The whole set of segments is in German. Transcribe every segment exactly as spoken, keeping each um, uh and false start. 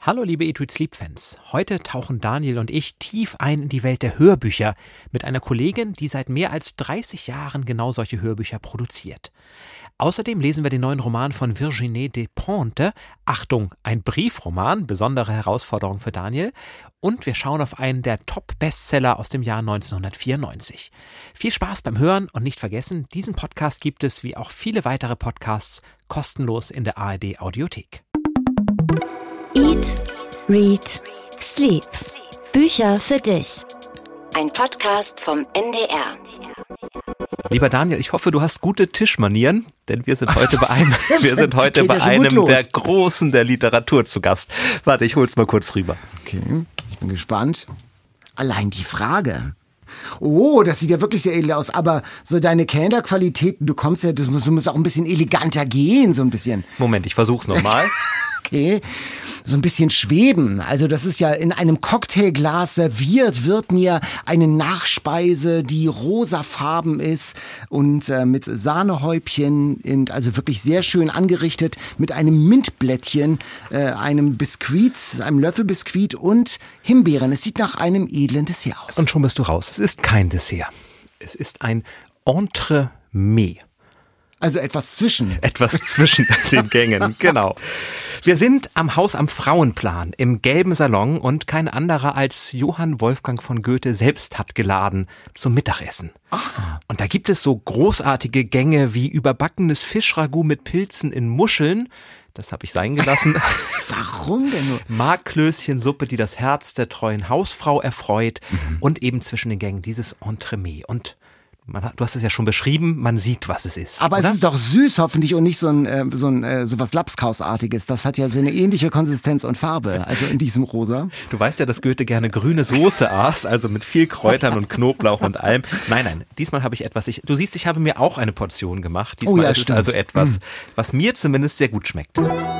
Hallo liebe Eat Read Sleep Fans. Heute tauchen Daniel und ich tief ein in die Welt der Hörbücher mit einer Kollegin, die seit mehr als dreißig Jahren genau solche Hörbücher produziert. Außerdem lesen wir den neuen Roman von Virginie Despentes. Achtung, ein Briefroman, besondere Herausforderung für Daniel. Und wir schauen auf einen der Top-Bestseller aus dem Jahr neunzehnhundertvierundneunzig. Viel Spaß beim Hören und nicht vergessen, diesen Podcast gibt es wie auch viele weitere Podcasts kostenlos in der A R D Audiothek. Eat, Read, Sleep. Bücher für dich. Ein Podcast vom N D R. Lieber Daniel, ich hoffe, du hast gute Tischmanieren, denn wir sind heute bei einem, wir sind heute bei ja einem der Großen der Literatur zu Gast. Warte, ich hol's mal kurz rüber. Okay, ich bin gespannt. Allein die Frage. Oh, das sieht ja wirklich sehr edel aus, aber so deine Kellnerqualitäten, du kommst ja, du musst, du musst auch ein bisschen eleganter gehen, so ein bisschen. Moment, ich versuch's nochmal. Okay, so ein bisschen schweben. Also das ist ja in einem Cocktailglas serviert, wird mir eine Nachspeise, die rosafarben ist und äh, mit Sahnehäubchen, und also wirklich sehr schön angerichtet, mit einem Mintblättchen, äh, einem Biskuit, einem Löffelbiskuit und Himbeeren. Es sieht nach einem edlen Dessert aus. Und schon bist du raus. Es ist kein Dessert. Es ist ein Entremets. Also etwas zwischen. Etwas zwischen den Gängen, genau. Wir sind am Haus am Frauenplan im gelben Salon und kein anderer als Johann Wolfgang von Goethe selbst hat geladen zum Mittagessen. Ah. Und da gibt es so großartige Gänge wie überbackenes Fischragout mit Pilzen in Muscheln. Das habe ich sein gelassen. Warum denn nur? Markklößchensuppe, die das Herz der treuen Hausfrau erfreut. Mhm. Und eben zwischen den Gängen dieses Entremets. Und Man hat, du hast es ja schon beschrieben, man sieht, was es ist. Aber oder? Es ist doch süß hoffentlich und nicht so ein äh, so ein äh, so was Lapskausartiges. Das hat ja so eine ähnliche Konsistenz und Farbe, also in diesem Rosa. Du weißt ja, dass Goethe gerne grüne Soße aß, also mit viel Kräutern und Knoblauch und allem. Nein, nein, diesmal habe ich etwas. Ich, du siehst, ich habe mir auch eine Portion gemacht. Diesmal oh ja, ist stimmt. es also etwas, hm. was mir zumindest sehr gut schmeckt.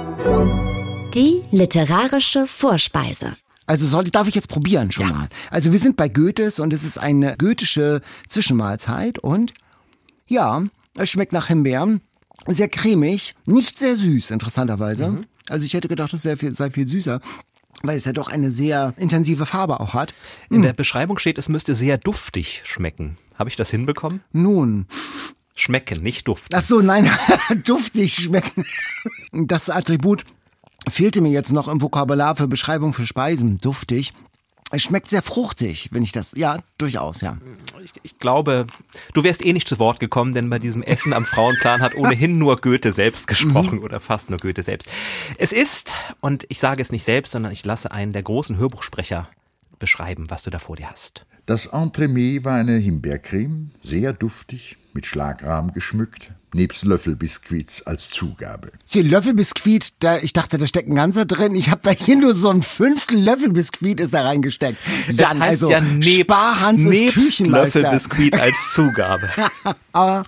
Die literarische Vorspeise. Also soll, darf ich jetzt probieren schon ja. mal. Also wir sind bei Goethes und es ist eine goethische Zwischenmahlzeit und ja, es schmeckt nach Himbeeren, sehr cremig, nicht sehr süß, interessanterweise. Mhm. Also ich hätte gedacht, es sei viel, sei viel süßer, weil es ja doch eine sehr intensive Farbe auch hat. In mhm. der Beschreibung steht, es müsste sehr duftig schmecken. Habe ich das hinbekommen? Nun... Schmecken, nicht duften. Ach so, nein, duftig schmecken. Das Attribut fehlte mir jetzt noch im Vokabular für Beschreibung für Speisen. Duftig. Es schmeckt sehr fruchtig, wenn ich das, ja, durchaus, ja. Ich, ich glaube, du wärst eh nicht zu Wort gekommen, denn bei diesem Essen am Frauenplan hat ohnehin nur Goethe selbst gesprochen mhm. oder fast nur Goethe selbst. Es ist, und ich sage es nicht selbst, sondern ich lasse einen der großen Hörbuchsprecher beschreiben, was du da vor dir hast. Das Entremets war eine Himbeercreme, sehr duftig, mit Schlagrahm geschmückt, nebst Löffelbiskuits als Zugabe. Hier Löffelbiskuit, da, ich dachte, da steckt ein ganzer drin. Ich habe da hier nur so ein Fünftel Löffelbiskuit ist da reingesteckt. Dann das heißt also ja nebst, Sparhanses nebst Küchenmeister. Löffelbiskuit als Zugabe. Aber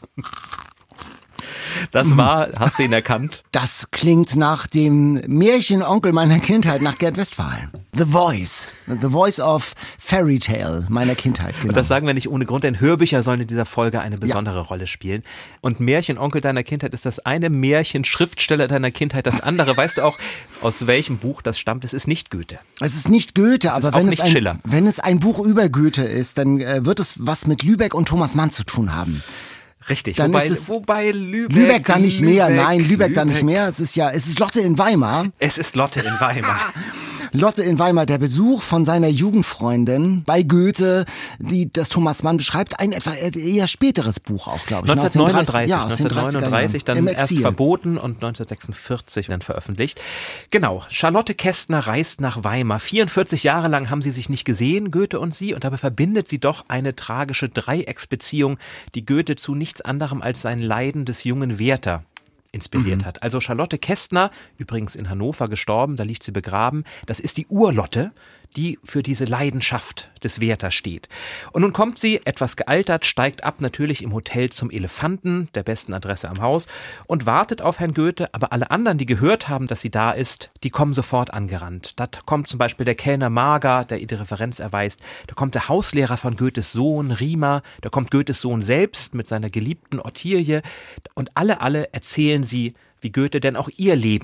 das war, hast du ihn erkannt? Das klingt nach dem Märchenonkel meiner Kindheit, nach Gerd Westphal. The Voice. The Voice of Fairy Tale meiner Kindheit. Genau. Und das sagen wir nicht ohne Grund, denn Hörbücher sollen in dieser Folge eine besondere ja. Rolle spielen. Und Märchenonkel deiner Kindheit ist das eine, Märchenschriftsteller deiner Kindheit das andere. Weißt du auch, aus welchem Buch das stammt? Es ist nicht Goethe. Es ist nicht Goethe, es aber ist wenn, auch es nicht ein, Schiller. wenn es ein Buch über Goethe ist, dann äh, wird es was mit Lübeck und Thomas Mann zu tun haben. Richtig, dann wobei, ist es wobei Lübeck... Lübeck da nicht mehr, Lübeck, nein, Lübeck, Lübeck da nicht Lübeck. mehr. Es ist ja, es ist Lotte in Weimar. Es ist Lotte in Weimar. Lotte in Weimar, der Besuch von seiner Jugendfreundin bei Goethe, die das Thomas Mann beschreibt, ein etwa eher späteres Buch auch, glaube ich. neunzehnhundertneununddreißig, ja, neunzehnhundertneununddreißig dann erst verboten und neunzehnhundertsechsundvierzig dann veröffentlicht. Genau, Charlotte Kästner reist nach Weimar. vierundvierzig Jahre lang haben sie sich nicht gesehen, Goethe und sie, und dabei verbindet sie doch eine tragische Dreiecksbeziehung, die Goethe zu nichts anderem als sein Leiden des jungen Werther inspiriert mhm. hat. Also Charlotte Kästner, übrigens in Hannover gestorben, da liegt sie begraben, das ist die Urlotte, die für diese Leidenschaft des Werther steht. Und nun kommt sie, etwas gealtert, steigt ab natürlich im Hotel zum Elefanten, der besten Adresse am Haus, und wartet auf Herrn Goethe, aber alle anderen, die gehört haben, dass sie da ist, die kommen sofort angerannt. Da kommt zum Beispiel der Kellner Mager, der ihr die Referenz erweist, da kommt der Hauslehrer von Goethes Sohn, Riemer, da kommt Goethes Sohn selbst mit seiner geliebten Ottilie, und alle, alle erzählen sie, wie Goethe denn auch ihr Leben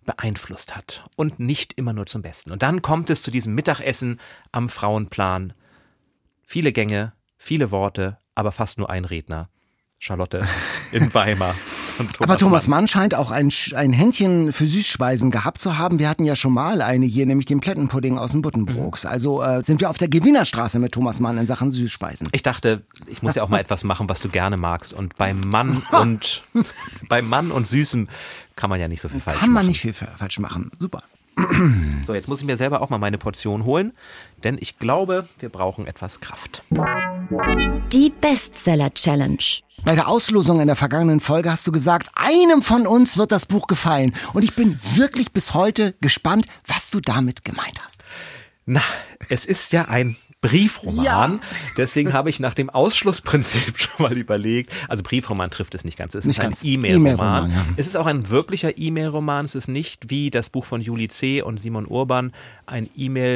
beeinflusst hat und nicht immer nur zum Besten. Und dann kommt es zu diesem Mittagessen am Frauenplan. Viele Gänge, viele Worte, aber fast nur ein Redner. Charlotte in Weimar. Thomas Aber Thomas Mann. Mann scheint auch ein, ein Händchen für Süßspeisen gehabt zu haben. Wir hatten ja schon mal eine hier, nämlich den Plettenpudding aus dem Buddenbrooks. Mhm. Also äh, sind wir auf der Gewinnerstraße mit Thomas Mann in Sachen Süßspeisen. Ich dachte, ich muss ja auch mal etwas machen, was du gerne magst. Und beim Mann und beim Mann und Süßem kann man ja nicht so viel falsch machen. Kann man nicht viel falsch machen. Super. So, jetzt muss ich mir selber auch mal meine Portion holen, denn ich glaube, wir brauchen etwas Kraft. Die Bestseller-Challenge. Bei der Auslosung in der vergangenen Folge hast du gesagt, einem von uns wird das Buch gefallen. Und ich bin wirklich bis heute gespannt, was du damit gemeint hast. Na, es ist ja ein Briefroman, ja. Deswegen habe ich nach dem Ausschlussprinzip schon mal überlegt, also Briefroman trifft es nicht ganz, es ist nicht ein E-Mail-Roman. E-Mail-Roman ja. Es ist auch ein wirklicher E-Mail-Roman, es ist nicht wie das Buch von Julie C. und Simon Urban, ein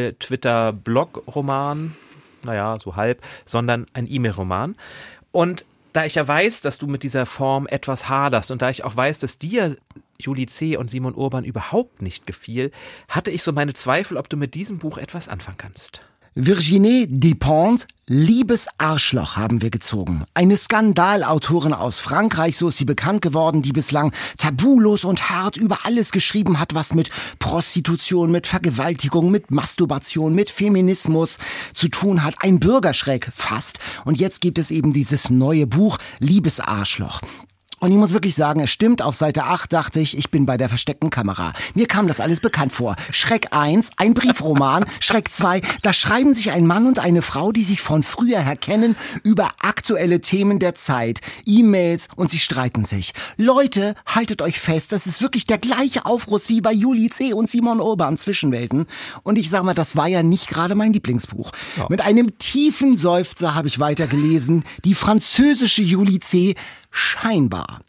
E-Mail-Twitter-Blog-Roman, naja, so halb, sondern ein E-Mail-Roman. Und da ich ja weiß, dass du mit dieser Form etwas haderst und da ich auch weiß, dass dir Julie C. und Simon Urban überhaupt nicht gefiel, hatte ich so meine Zweifel, ob du mit diesem Buch etwas anfangen kannst. Virginie Despentes, Liebes Arschloch haben wir gezogen. Eine Skandalautorin aus Frankreich, so ist sie bekannt geworden, die bislang tabulos und hart über alles geschrieben hat, was mit Prostitution, mit Vergewaltigung, mit Masturbation, mit Feminismus zu tun hat. Ein Bürgerschreck fast. Und jetzt gibt es eben dieses neue Buch, Liebes Arschloch. Und ich muss wirklich sagen, es stimmt, auf Seite acht dachte ich, ich bin bei der versteckten Kamera. Mir kam das alles bekannt vor. Schreck eins, ein Briefroman. Schreck zwei, da schreiben sich ein Mann und eine Frau, die sich von früher her kennen, über aktuelle Themen der Zeit. E-Mails und sie streiten sich. Leute, haltet euch fest, das ist wirklich der gleiche Aufruhr wie bei Julie C. und Simon Urban Zwischenwelten. Und ich sag mal, das war ja nicht gerade mein Lieblingsbuch. Ja. Mit einem tiefen Seufzer habe ich weitergelesen. Die französische Julie C., scheinbar.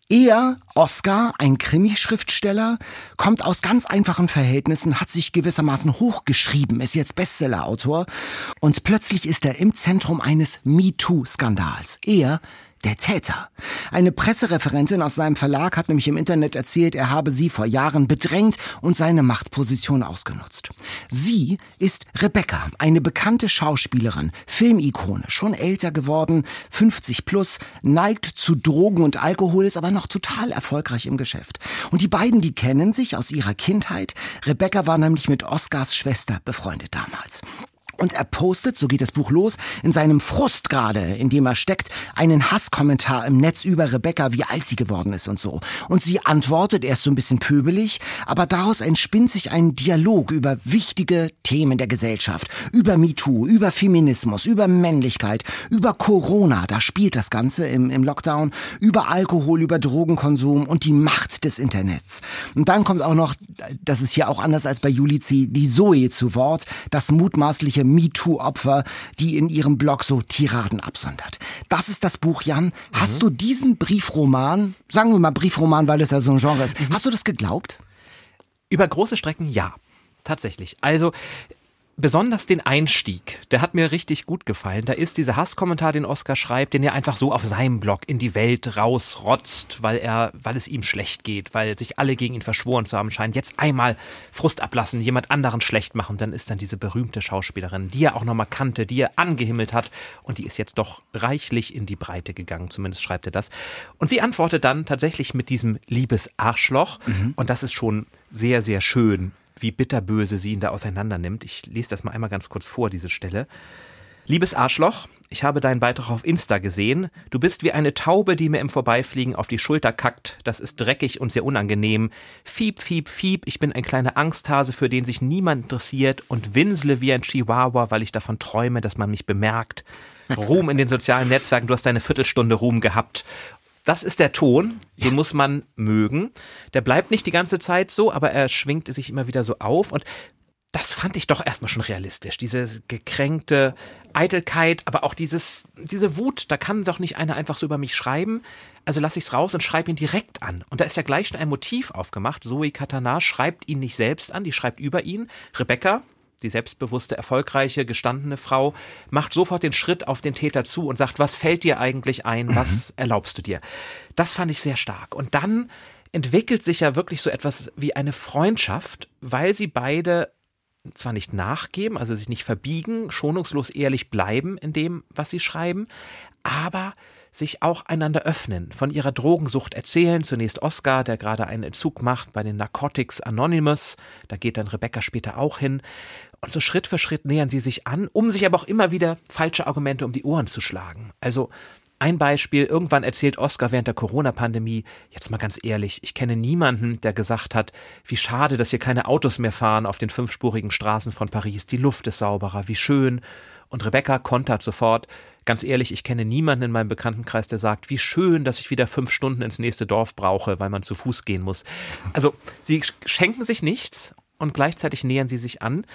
Er, Oscar, ein Krimi-Schriftsteller, kommt aus ganz einfachen Verhältnissen, hat sich gewissermaßen hochgeschrieben, ist jetzt Bestsellerautor und plötzlich ist er im Zentrum eines MeToo-Skandals. Er, der Täter. Eine Pressereferentin aus seinem Verlag hat nämlich im Internet erzählt, er habe sie vor Jahren bedrängt und seine Machtposition ausgenutzt. Sie ist Rebecca, eine bekannte Schauspielerin, Filmikone, schon älter geworden, fünfzig plus, neigt zu Drogen und Alkohol, ist aber noch total erfolgreich im Geschäft. Und die beiden, die kennen sich aus ihrer Kindheit. Rebecca war nämlich mit Oscars Schwester befreundet damals. Und er postet, so geht das Buch los, in seinem Frust gerade, in dem er steckt, einen Hasskommentar im Netz über Rebecca, wie alt sie geworden ist und so. Und sie antwortet erst so ein bisschen pöbelig, aber daraus entspinnt sich ein Dialog über wichtige Themen der Gesellschaft, über MeToo, über Feminismus, über Männlichkeit, über Corona, da spielt das Ganze im, im Lockdown, über Alkohol, über Drogenkonsum und die Macht des Internets. Und dann kommt auch noch, das ist hier auch anders als bei Julie C., die Zoe zu Wort, das mutmaßliche MeToo-Opfer, die in ihrem Blog so Tiraden absondert. Das ist das Buch, Jan. Hast mhm. du diesen Briefroman, sagen wir mal Briefroman, weil es ja so ein Genre ist, mhm. hast du das geglaubt? Über große Strecken ja, tatsächlich. Also besonders den Einstieg, der hat mir richtig gut gefallen. Da ist dieser Hasskommentar, den Oscar schreibt, den er einfach so auf seinem Blog in die Welt rausrotzt, weil er, weil es ihm schlecht geht, weil sich alle gegen ihn verschworen zu haben scheinen. Jetzt einmal Frust ablassen, jemand anderen schlecht machen. Dann ist dann diese berühmte Schauspielerin, die er auch nochmal kannte, die er angehimmelt hat und die ist jetzt doch reichlich in die Breite gegangen, zumindest schreibt er das. Und sie antwortet dann tatsächlich mit diesem Liebes Arschloch mhm. und das ist schon sehr, sehr schön, wie bitterböse sie ihn da auseinander nimmt. Ich lese das mal einmal ganz kurz vor, diese Stelle. Liebes Arschloch, ich habe deinen Beitrag auf Insta gesehen. Du bist wie eine Taube, die mir im Vorbeifliegen auf die Schulter kackt. Das ist dreckig und sehr unangenehm. Fiep, fiep, fiep, ich bin ein kleiner Angsthase, für den sich niemand interessiert und winsle wie ein Chihuahua, weil ich davon träume, dass man mich bemerkt. Ruhm in den sozialen Netzwerken, du hast deine Viertelstunde Ruhm gehabt. Das ist der Ton, den muss man mögen. Der bleibt nicht die ganze Zeit so, aber er schwingt sich immer wieder so auf. Und das fand ich doch erstmal schon realistisch. Diese gekränkte Eitelkeit, aber auch dieses, diese Wut. Da kann doch nicht einer einfach so über mich schreiben. Also lasse ich es raus und schreibe ihn direkt an. Und da ist ja gleich schon ein Motiv aufgemacht. Zoe Catana schreibt ihn nicht selbst an, die schreibt über ihn. Rebecca, die selbstbewusste, erfolgreiche, gestandene Frau, macht sofort den Schritt auf den Täter zu und sagt, was fällt dir eigentlich ein, was mhm. erlaubst du dir? Das fand ich sehr stark. Und dann entwickelt sich ja wirklich so etwas wie eine Freundschaft, weil sie beide zwar nicht nachgeben, also sich nicht verbiegen, schonungslos ehrlich bleiben in dem, was sie schreiben, aber sich auch einander öffnen, von ihrer Drogensucht erzählen. Zunächst Oscar, der gerade einen Entzug macht bei den Narcotics Anonymous, da geht dann Rebecca später auch hin. Und so Schritt für Schritt nähern sie sich an, um sich aber auch immer wieder falsche Argumente um die Ohren zu schlagen. Also ein Beispiel, irgendwann erzählt Oscar während der Corona-Pandemie, jetzt mal ganz ehrlich, ich kenne niemanden, der gesagt hat, wie schade, dass hier keine Autos mehr fahren auf den fünfspurigen Straßen von Paris, die Luft ist sauberer, wie schön. Und Rebecca kontert sofort, ganz ehrlich, ich kenne niemanden in meinem Bekanntenkreis, der sagt, wie schön, dass ich wieder fünf Stunden ins nächste Dorf brauche, weil man zu Fuß gehen muss. Also sie schenken sich nichts und gleichzeitig nähern sie sich an.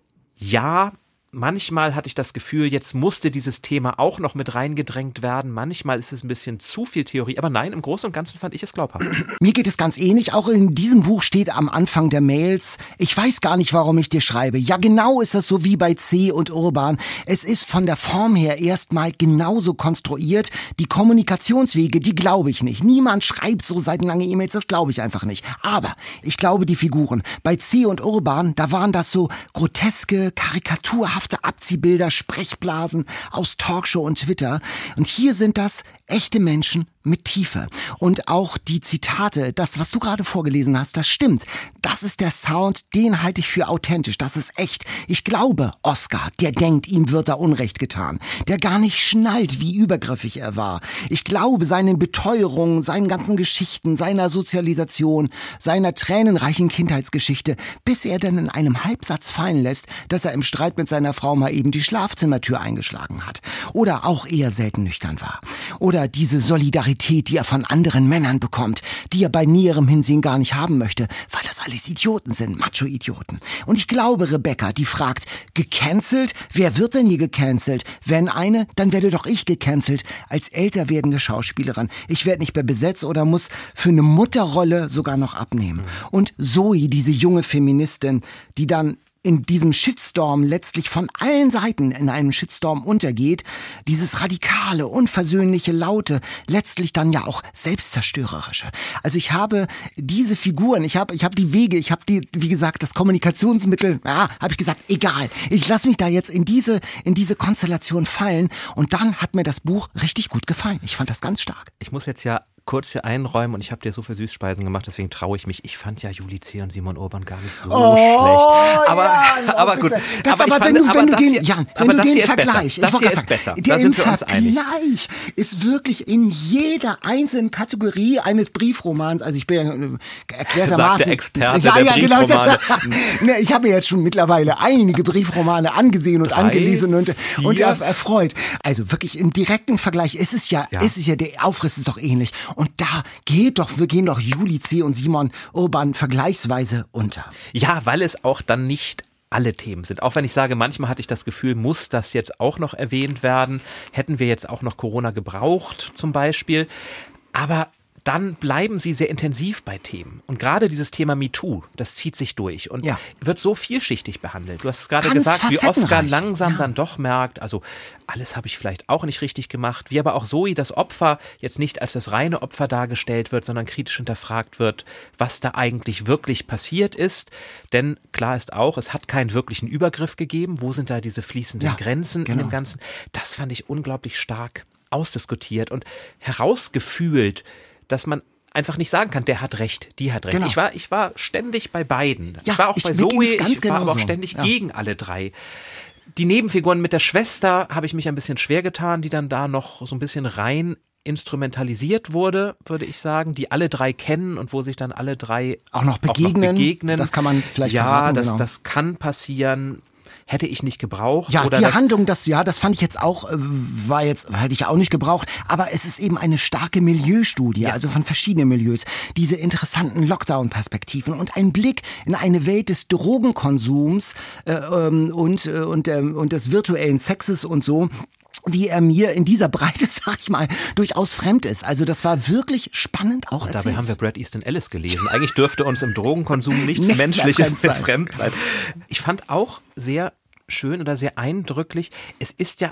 Ja, manchmal hatte ich das Gefühl, jetzt musste dieses Thema auch noch mit reingedrängt werden. Manchmal ist es ein bisschen zu viel Theorie. Aber nein, im Großen und Ganzen fand ich es glaubhaft. Mir geht es ganz ähnlich. Auch in diesem Buch steht am Anfang der Mails, ich weiß gar nicht, warum ich dir schreibe. Ja, genau ist das so wie bei C. und Urban. Es ist von der Form her erstmal genauso konstruiert. Die Kommunikationswege, die glaube ich nicht. Niemand schreibt so seitenlange E-Mails, das glaube ich einfach nicht. Aber ich glaube die Figuren. Bei C. und Urban, da waren das so groteske, karikaturhafte Abziehbilder, Sprechblasen aus Talkshow und Twitter. Und hier sind das echte Menschen mit Tiefe. Und auch die Zitate, das, was du gerade vorgelesen hast, das stimmt. Das ist der Sound, den halte ich für authentisch. Das ist echt. Ich glaube, Oscar, der denkt, ihm wird da Unrecht getan. Der gar nicht schnallt, wie übergriffig er war. Ich glaube seinen Beteuerungen, seinen ganzen Geschichten, seiner Sozialisation, seiner tränenreichen Kindheitsgeschichte, bis er dann in einem Halbsatz fallen lässt, dass er im Streit mit seiner Frau mal eben die Schlafzimmertür eingeschlagen hat. Oder auch eher selten nüchtern war. Oder diese Solidarität, die er von anderen Männern bekommt, die er bei näherem Hinsehen gar nicht haben möchte, weil das alles Idioten sind, Macho-Idioten. Und ich glaube, Rebecca, die fragt, gecancelt? Wer wird denn hier gecancelt? Wenn eine, dann werde doch ich gecancelt, als älter werdende Schauspielerin. Ich werde nicht mehr besetzt oder muss für eine Mutterrolle sogar noch abnehmen. Und Zoe, diese junge Feministin, die dann in diesem Shitstorm letztlich von allen Seiten in einem Shitstorm untergeht, dieses radikale, unversöhnliche, laute, letztlich dann ja auch selbstzerstörerische. Also ich habe diese Figuren, ich habe ich habe die Wege, ich habe die, wie gesagt, das Kommunikationsmittel, ja, habe ich gesagt, egal, ich lasse mich da jetzt in diese in diese Konstellation fallen und dann hat mir das Buch richtig gut gefallen. Ich fand das ganz stark. Ich muss jetzt ja kurz hier einräumen und ich habe dir so viel Süßspeisen gemacht, deswegen traue ich mich. Ich fand ja Juli C. und Simon Urban gar nicht so oh, schlecht. Aber, ja, aber gut. Das aber, aber wenn fand, du, wenn du den, hier, Jan, wenn du den Vergleich, das hier ist besser. Der da sind wir uns einig. Vergleich ist wirklich in jeder einzelnen Kategorie eines Briefromans, also ich bin ja erklärtermaßen Sagt der Experte ja, der ja, genau, Briefromane. Ne, ich habe mir jetzt schon mittlerweile einige Briefromane angesehen und Drei, angelesen und, vier. und er, erfreut. Also wirklich im direkten Vergleich ist es ja, ja. ist es ja, der Aufriss ist doch ähnlich. Und da geht doch, wir gehen doch Juli C. und Simon Urban vergleichsweise unter. Ja, weil es auch dann nicht alle Themen sind. Auch wenn ich sage, manchmal hatte ich das Gefühl, muss das jetzt auch noch erwähnt werden. Hätten wir jetzt auch noch Corona gebraucht zum Beispiel. Aber dann bleiben sie sehr intensiv bei Themen. Und gerade dieses Thema MeToo, das zieht sich durch und ja. wird so vielschichtig behandelt. Du hast es gerade Ganz gesagt, wie Oscar langsam ja. dann doch merkt, also alles habe ich vielleicht auch nicht richtig gemacht, wie aber auch Zoe, das Opfer, jetzt nicht als das reine Opfer dargestellt wird, sondern kritisch hinterfragt wird, was da eigentlich wirklich passiert ist. Denn klar ist auch, es hat keinen wirklichen Übergriff gegeben. Wo sind da diese fließenden ja, Grenzen genau. in dem Ganzen? Das fand ich unglaublich stark ausdiskutiert und herausgefühlt, dass man einfach nicht sagen kann, der hat recht, die hat recht. Genau. Ich war, ich war ständig bei beiden. Ja, ich war auch ich bei Zoe, ich genau war aber auch so. ständig ja. gegen alle drei. Die Nebenfiguren mit der Schwester habe ich mich ein bisschen schwer getan, die dann da noch so ein bisschen rein instrumentalisiert wurde, würde ich sagen, die alle drei kennen und wo sich dann alle drei auch noch begegnen. Auch noch begegnen. Das kann man vielleicht ja, verraten. Das, genau. das kann passieren. Hätte ich nicht gebraucht. Ja, oder die das Handlung, das, ja, das fand ich jetzt auch, war jetzt, hätte ich auch nicht gebraucht, aber es ist eben eine starke Milieustudie, ja. also von verschiedenen Milieus, diese interessanten Lockdown-Perspektiven und ein Blick in eine Welt des Drogenkonsums äh, und, und, äh, und des virtuellen Sexes und so, wie er mir in dieser Breite, sag ich mal, durchaus fremd ist. Also das war wirklich spannend auch und erzählt. Dabei haben wir Bret Easton Ellis gelesen. Eigentlich dürfte uns im Drogenkonsum nichts, nichts Menschliches fremd sein. fremd sein. Ich fand auch sehr schön oder sehr eindrücklich, es ist ja ein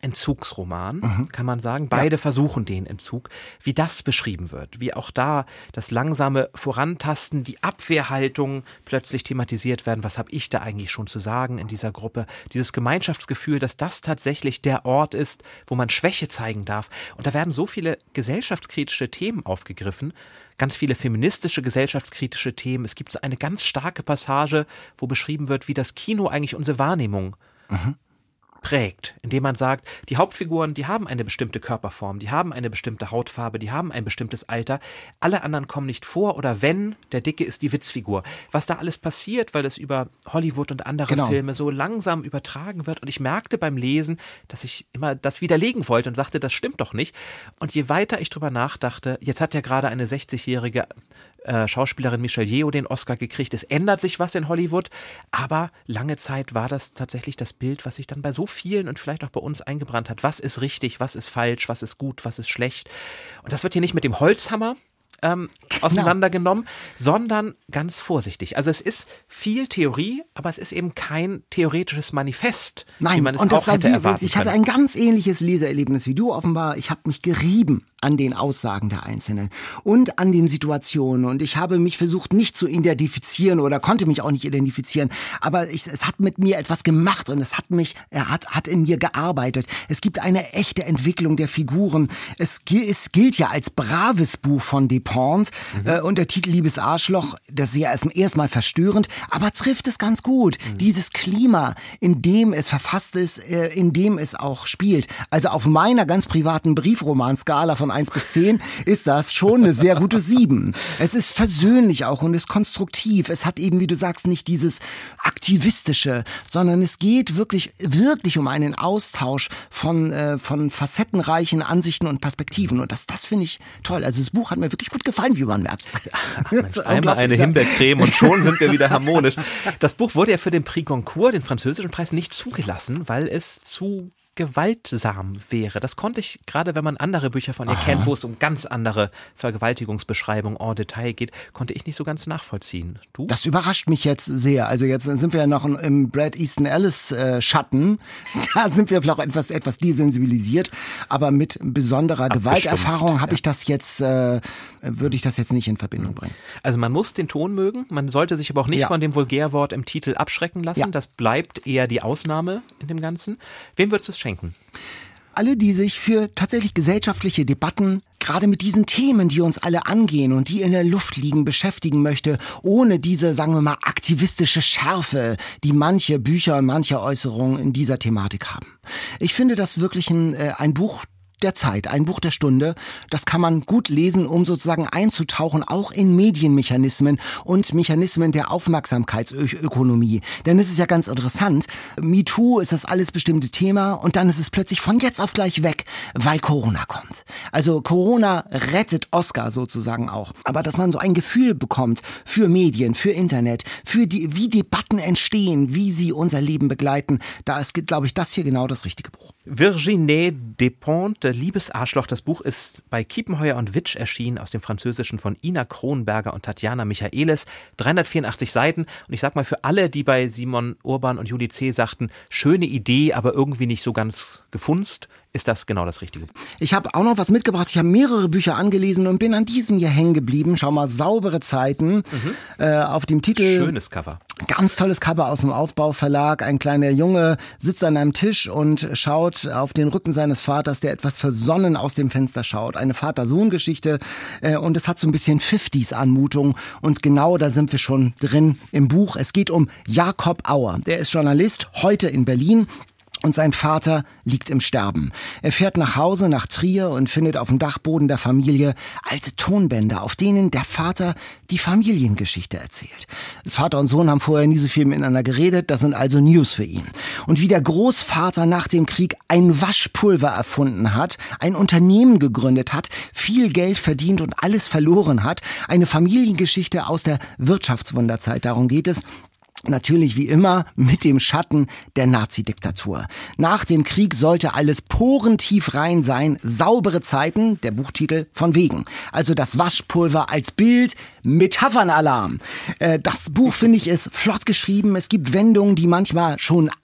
Entzugsroman, mhm. kann man sagen. Beide ja. versuchen den Entzug. Wie das beschrieben wird, wie auch da das langsame Vorantasten, die Abwehrhaltung plötzlich thematisiert werden. Was habe ich da eigentlich schon zu sagen in dieser Gruppe? Dieses Gemeinschaftsgefühl, dass das tatsächlich der Ort ist, wo man Schwäche zeigen darf. Und da werden so viele gesellschaftskritische Themen aufgegriffen, ganz viele feministische, gesellschaftskritische Themen. Es gibt so eine ganz starke Passage, wo beschrieben wird, wie das Kino eigentlich unsere Wahrnehmung mhm. prägt, indem man sagt, die Hauptfiguren, die haben eine bestimmte Körperform, die haben eine bestimmte Hautfarbe, die haben ein bestimmtes Alter, alle anderen kommen nicht vor oder wenn, der Dicke ist die Witzfigur. Was da alles passiert, weil das über Hollywood und andere genau. Filme so langsam übertragen wird und ich merkte beim Lesen, dass ich immer das widerlegen wollte und sagte, das stimmt doch nicht. Und je weiter ich drüber nachdachte, jetzt hat ja gerade eine sechzigjährige Äh, Schauspielerin Michelle Yeoh den Oscar gekriegt. Es ändert sich was in Hollywood, aber lange Zeit war das tatsächlich das Bild, was sich dann bei so vielen und vielleicht auch bei uns eingebrannt hat. Was ist richtig, was ist falsch, was ist gut, was ist schlecht? Und das wird hier nicht mit dem Holzhammer ähm, auseinandergenommen, sondern ganz vorsichtig. Also es ist viel Theorie, aber es ist eben kein theoretisches Manifest, Nein, wie man es und auch das hätte wie, erwarten Ich hatte können. ein ganz ähnliches Leseerlebnis wie du offenbar. Ich habe mich gerieben an den Aussagen der Einzelnen und an den Situationen. Und ich habe mich versucht, nicht zu identifizieren oder konnte mich auch nicht identifizieren. Aber ich, es hat mit mir etwas gemacht und es hat mich, er hat, hat in mir gearbeitet. Es gibt eine echte Entwicklung der Figuren. Es, es gilt ja als braves Buch von Despentes mhm. äh, und der Titel Liebes Arschloch, das ist ja erst erstmal verstörend, aber trifft es ganz gut. Mhm. Dieses Klima, in dem es verfasst ist, äh, in dem es auch spielt. Also auf meiner ganz privaten Briefromanskala von eins bis zehn ist das schon eine sehr gute sieben. Es ist versöhnlich auch und ist konstruktiv. Es hat eben, wie du sagst, nicht dieses aktivistische, sondern es geht wirklich, wirklich um einen Austausch von, äh, von facettenreichen Ansichten und Perspektiven. Und das, das finde ich toll. Also das Buch hat mir wirklich gut gefallen, wie man merkt. Mensch, einmal eine Himbeercreme und schon sind wir wieder harmonisch. Das Buch wurde ja für den Prix Goncourt, den französischen Preis, nicht zugelassen, weil es zu gewaltsam wäre. Das konnte ich, gerade wenn man andere Bücher von ihr Aha. kennt, wo es um ganz andere Vergewaltigungsbeschreibungen en Detail geht, konnte ich nicht so ganz nachvollziehen. Du? Das überrascht mich jetzt sehr. Also jetzt sind wir ja noch im Bret Easton Ellis äh, Schatten. Da sind wir vielleicht auch etwas, etwas desensibilisiert. Aber mit besonderer Gewalterfahrung habe ich das jetzt, äh, würde ich das jetzt nicht in Verbindung bringen. Also man muss den Ton mögen. Man sollte sich aber auch nicht ja. von dem Vulgärwort im Titel abschrecken lassen. Ja. Das bleibt eher die Ausnahme in dem Ganzen. Wem würdest du es schenken? Alle, die sich für tatsächlich gesellschaftliche Debatten, gerade mit diesen Themen, die uns alle angehen und die in der Luft liegen, beschäftigen möchte, ohne diese, sagen wir mal, aktivistische Schärfe, die manche Bücher und manche Äußerungen in dieser Thematik haben. Ich finde das wirklich ein, äh, ein Buch der Zeit, ein Buch der Stunde. Das kann man gut lesen, um sozusagen einzutauchen, auch in Medienmechanismen und Mechanismen der Aufmerksamkeitsökonomie. Denn es ist ja ganz interessant, MeToo ist das alles bestimmte Thema und dann ist es plötzlich von jetzt auf gleich weg, weil Corona kommt. Also Corona rettet Oscar sozusagen auch. Aber dass man so ein Gefühl bekommt für Medien, für Internet, für die, wie Debatten entstehen, wie sie unser Leben begleiten, da ist, glaube ich, das hier genau das richtige Buch. Virginie Despentes, Liebes Arschloch. Das Buch ist bei Kiepenheuer und Witsch erschienen, aus dem Französischen von Ina Kronberger und Tatjana Michaelis. dreihundertvierundachtzig Seiten. Und ich sag mal, für alle, die bei Simon Urban und Juli C. sagten, schöne Idee, aber irgendwie nicht so ganz gefunzt, ist das genau das Richtige. Ich habe auch noch was mitgebracht. Ich habe mehrere Bücher angelesen und bin an diesem hier hängen geblieben. Schau mal, Saubere Zeiten. Mhm. Äh, auf dem Titel. Schönes Cover. Ganz tolles Cover aus dem Aufbauverlag. Ein kleiner Junge sitzt an einem Tisch und schaut auf den Rücken seines Vaters, der etwas versonnen aus dem Fenster schaut. Eine Vater-Sohn-Geschichte. Äh, und es hat so ein bisschen fünfziger-Anmutung. Und genau da sind wir schon drin im Buch. Es geht um Jakob Auer. Der ist Journalist, heute in Berlin. Und sein Vater liegt im Sterben. Er fährt nach Hause, nach Trier und findet auf dem Dachboden der Familie alte Tonbänder, auf denen der Vater die Familiengeschichte erzählt. Vater und Sohn haben vorher nie so viel miteinander geredet, das sind also News für ihn. Und wie der Großvater nach dem Krieg ein Waschpulver erfunden hat, ein Unternehmen gegründet hat, viel Geld verdient und alles verloren hat. Eine Familiengeschichte aus der Wirtschaftswunderzeit, darum geht es. Natürlich wie immer mit dem Schatten der Nazi-Diktatur. Nach dem Krieg sollte alles porentief rein sein. Saubere Zeiten, der Buchtitel von wegen. Also das Waschpulver als Bild, Metaphernalarm. Äh, das Buch, finde ich, ist flott geschrieben. Es gibt Wendungen, die manchmal schon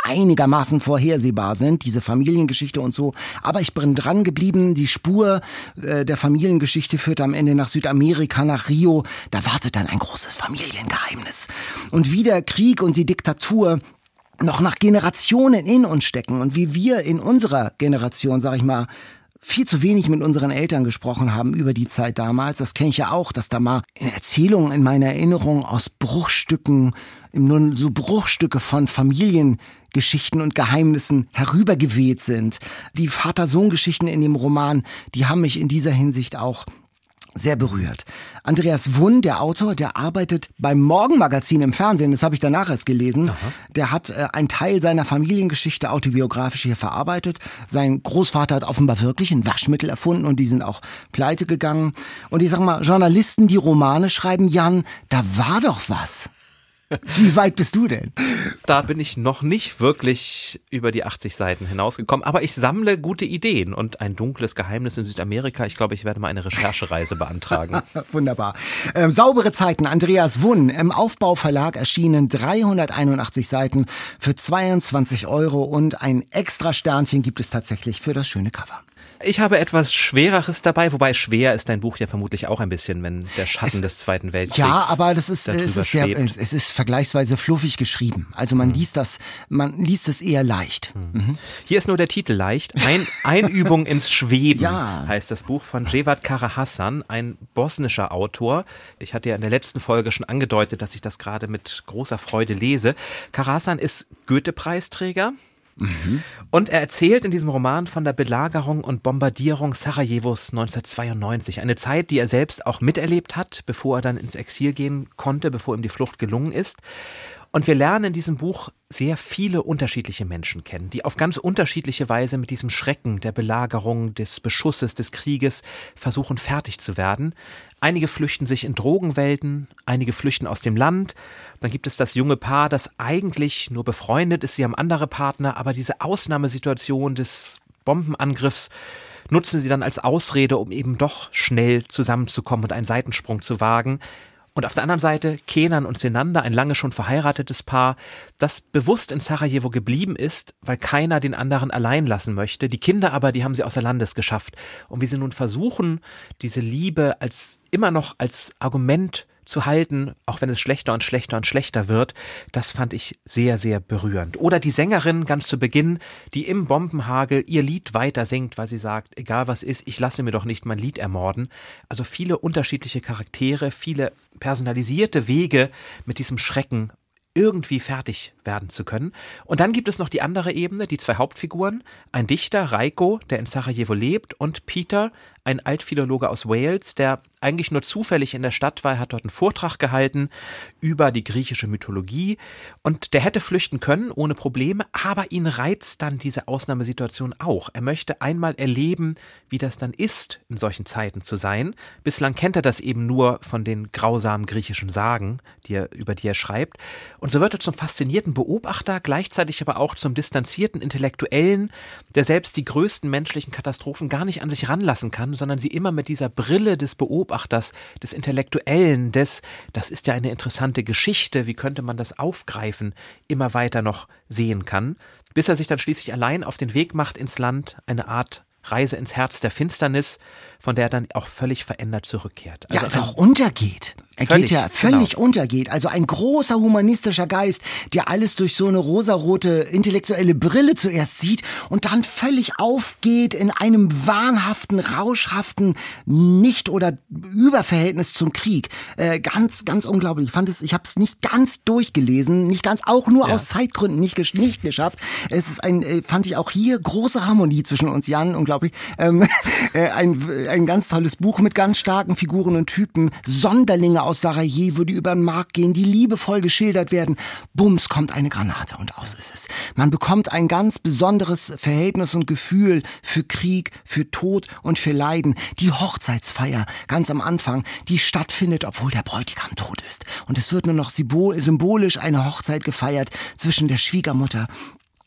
einigermaßen vorhersehbar sind, diese Familiengeschichte und so. Aber ich bin dran geblieben, die Spur äh, der Familiengeschichte führt am Ende nach Südamerika, nach Rio. Da wartet dann ein großes Familiengeheimnis. Und wie der Krieg und die Diktatur noch nach Generationen in uns stecken und wie wir in unserer Generation, sag ich mal, viel zu wenig mit unseren Eltern gesprochen haben über die Zeit damals. Das kenne ich ja auch, dass da mal Erzählungen in meiner Erinnerung aus Bruchstücken, nur so Bruchstücke von Familiengeschichten und Geheimnissen herübergeweht sind. Die Vater-Sohn-Geschichten in dem Roman, die haben mich in dieser Hinsicht auch sehr berührt. Andreas Wunn, der Autor, der arbeitet beim Morgenmagazin im Fernsehen, das habe ich danach erst gelesen. Aha. Der hat äh, einen Teil seiner Familiengeschichte autobiografisch hier verarbeitet. Sein Großvater hat offenbar wirklich ein Waschmittel erfunden und die sind auch pleite gegangen. Und ich sag mal, Journalisten, die Romane schreiben, Jan, da war doch was. Wie weit bist du denn? Da bin ich noch nicht wirklich über die achtzig Seiten hinausgekommen, aber ich sammle gute Ideen und ein dunkles Geheimnis in Südamerika. Ich glaube, ich werde mal eine Recherchereise beantragen. Wunderbar. Ähm, saubere Zeiten, Andreas Wunn, im Aufbauverlag erschienen, dreihunderteinundachtzig Seiten für zweiundzwanzig Euro und ein extra Sternchen gibt es tatsächlich für das schöne Cover. Ich habe etwas Schwereres dabei, wobei schwer ist dein Buch ja vermutlich auch ein bisschen, wenn der Schatten es, des Zweiten Weltkriegs. Ja, aber das ist, es ist ja, es ist vergleichsweise fluffig geschrieben. Also man mhm. liest das, man liest es eher leicht. Mhm. Mhm. Hier ist nur der Titel leicht. Ein, Einübung ins Schweben ja. heißt das Buch von Cevat Karahasan, ein bosnischer Autor. Ich hatte ja in der letzten Folge schon angedeutet, dass ich das gerade mit großer Freude lese. Karahasan ist Goethe-Preisträger. Mhm. Und er erzählt in diesem Roman von der Belagerung und Bombardierung Sarajevos neunzehnhundertzweiundneunzig. Eine Zeit, die er selbst auch miterlebt hat, bevor er dann ins Exil gehen konnte, bevor ihm die Flucht gelungen ist. Und wir lernen in diesem Buch sehr viele unterschiedliche Menschen kennen, die auf ganz unterschiedliche Weise mit diesem Schrecken der Belagerung, des Beschusses, des Krieges versuchen fertig zu werden. Einige flüchten sich in Drogenwelten, einige flüchten aus dem Land. Dann gibt es das junge Paar, das eigentlich nur befreundet ist, sie haben andere Partner, aber diese Ausnahmesituation des Bombenangriffs nutzen sie dann als Ausrede, um eben doch schnell zusammenzukommen und einen Seitensprung zu wagen. Und auf der anderen Seite Kenan und Senanda, ein lange schon verheiratetes Paar, das bewusst in Sarajevo geblieben ist, weil keiner den anderen allein lassen möchte. Die Kinder aber, die haben sie außer Landes geschafft. Und wie sie nun versuchen, diese Liebe als immer noch als Argument zu halten, auch wenn es schlechter und schlechter und schlechter wird, das fand ich sehr, sehr berührend. Oder die Sängerin ganz zu Beginn, die im Bombenhagel ihr Lied weiter singt, weil sie sagt, egal was ist, ich lasse mir doch nicht mein Lied ermorden. Also viele unterschiedliche Charaktere, viele personalisierte Wege, mit diesem Schrecken irgendwie fertig werden zu können. Und dann gibt es noch die andere Ebene, die zwei Hauptfiguren, ein Dichter, Raiko, der in Sarajevo lebt, und Peter, ein Altphilologe aus Wales, der eigentlich nur zufällig in der Stadt war, hat dort einen Vortrag gehalten über die griechische Mythologie und der hätte flüchten können ohne Probleme, aber ihn reizt dann diese Ausnahmesituation auch. Er möchte einmal erleben, wie das dann ist, in solchen Zeiten zu sein. Bislang kennt er das eben nur von den grausamen griechischen Sagen, die er, über die er schreibt. Und so wird er zum faszinierten Beobachter, gleichzeitig aber auch zum distanzierten Intellektuellen, der selbst die größten menschlichen Katastrophen gar nicht an sich ranlassen kann, sondern sie immer mit dieser Brille des Beobachters, des Intellektuellen, des, das ist ja eine interessante Geschichte, wie könnte man das aufgreifen, immer weiter noch sehen kann, bis er sich dann schließlich allein auf den Weg macht ins Land, eine Art Reise ins Herz der Finsternis, von der er dann auch völlig verändert zurückkehrt. Also ja, also auch untergeht. Er völlig, geht ja völlig genau. untergeht. Also ein großer humanistischer Geist, der alles durch so eine rosarote intellektuelle Brille zuerst sieht und dann völlig aufgeht in einem wahnhaften, rauschhaften Nicht- oder Überverhältnis zum Krieg. Äh, ganz, ganz unglaublich. Ich fand es, ich habe es nicht ganz durchgelesen, nicht ganz, auch nur ja. aus Zeitgründen nicht, nicht geschafft. Es ist ein, fand ich auch hier große Harmonie zwischen uns, Jan, unglaublich. Ähm, äh, ein, ein ganz tolles Buch mit ganz starken Figuren und Typen. Sonderlinge aus Sarajevo, die über den Markt gehen, die liebevoll geschildert werden. Bums, kommt eine Granate und aus ist es. Man bekommt ein ganz besonderes Verhältnis und Gefühl für Krieg, für Tod und für Leiden. Die Hochzeitsfeier ganz am Anfang, die stattfindet, obwohl der Bräutigam tot ist. Und es wird nur noch symbolisch eine Hochzeit gefeiert zwischen der Schwiegermutter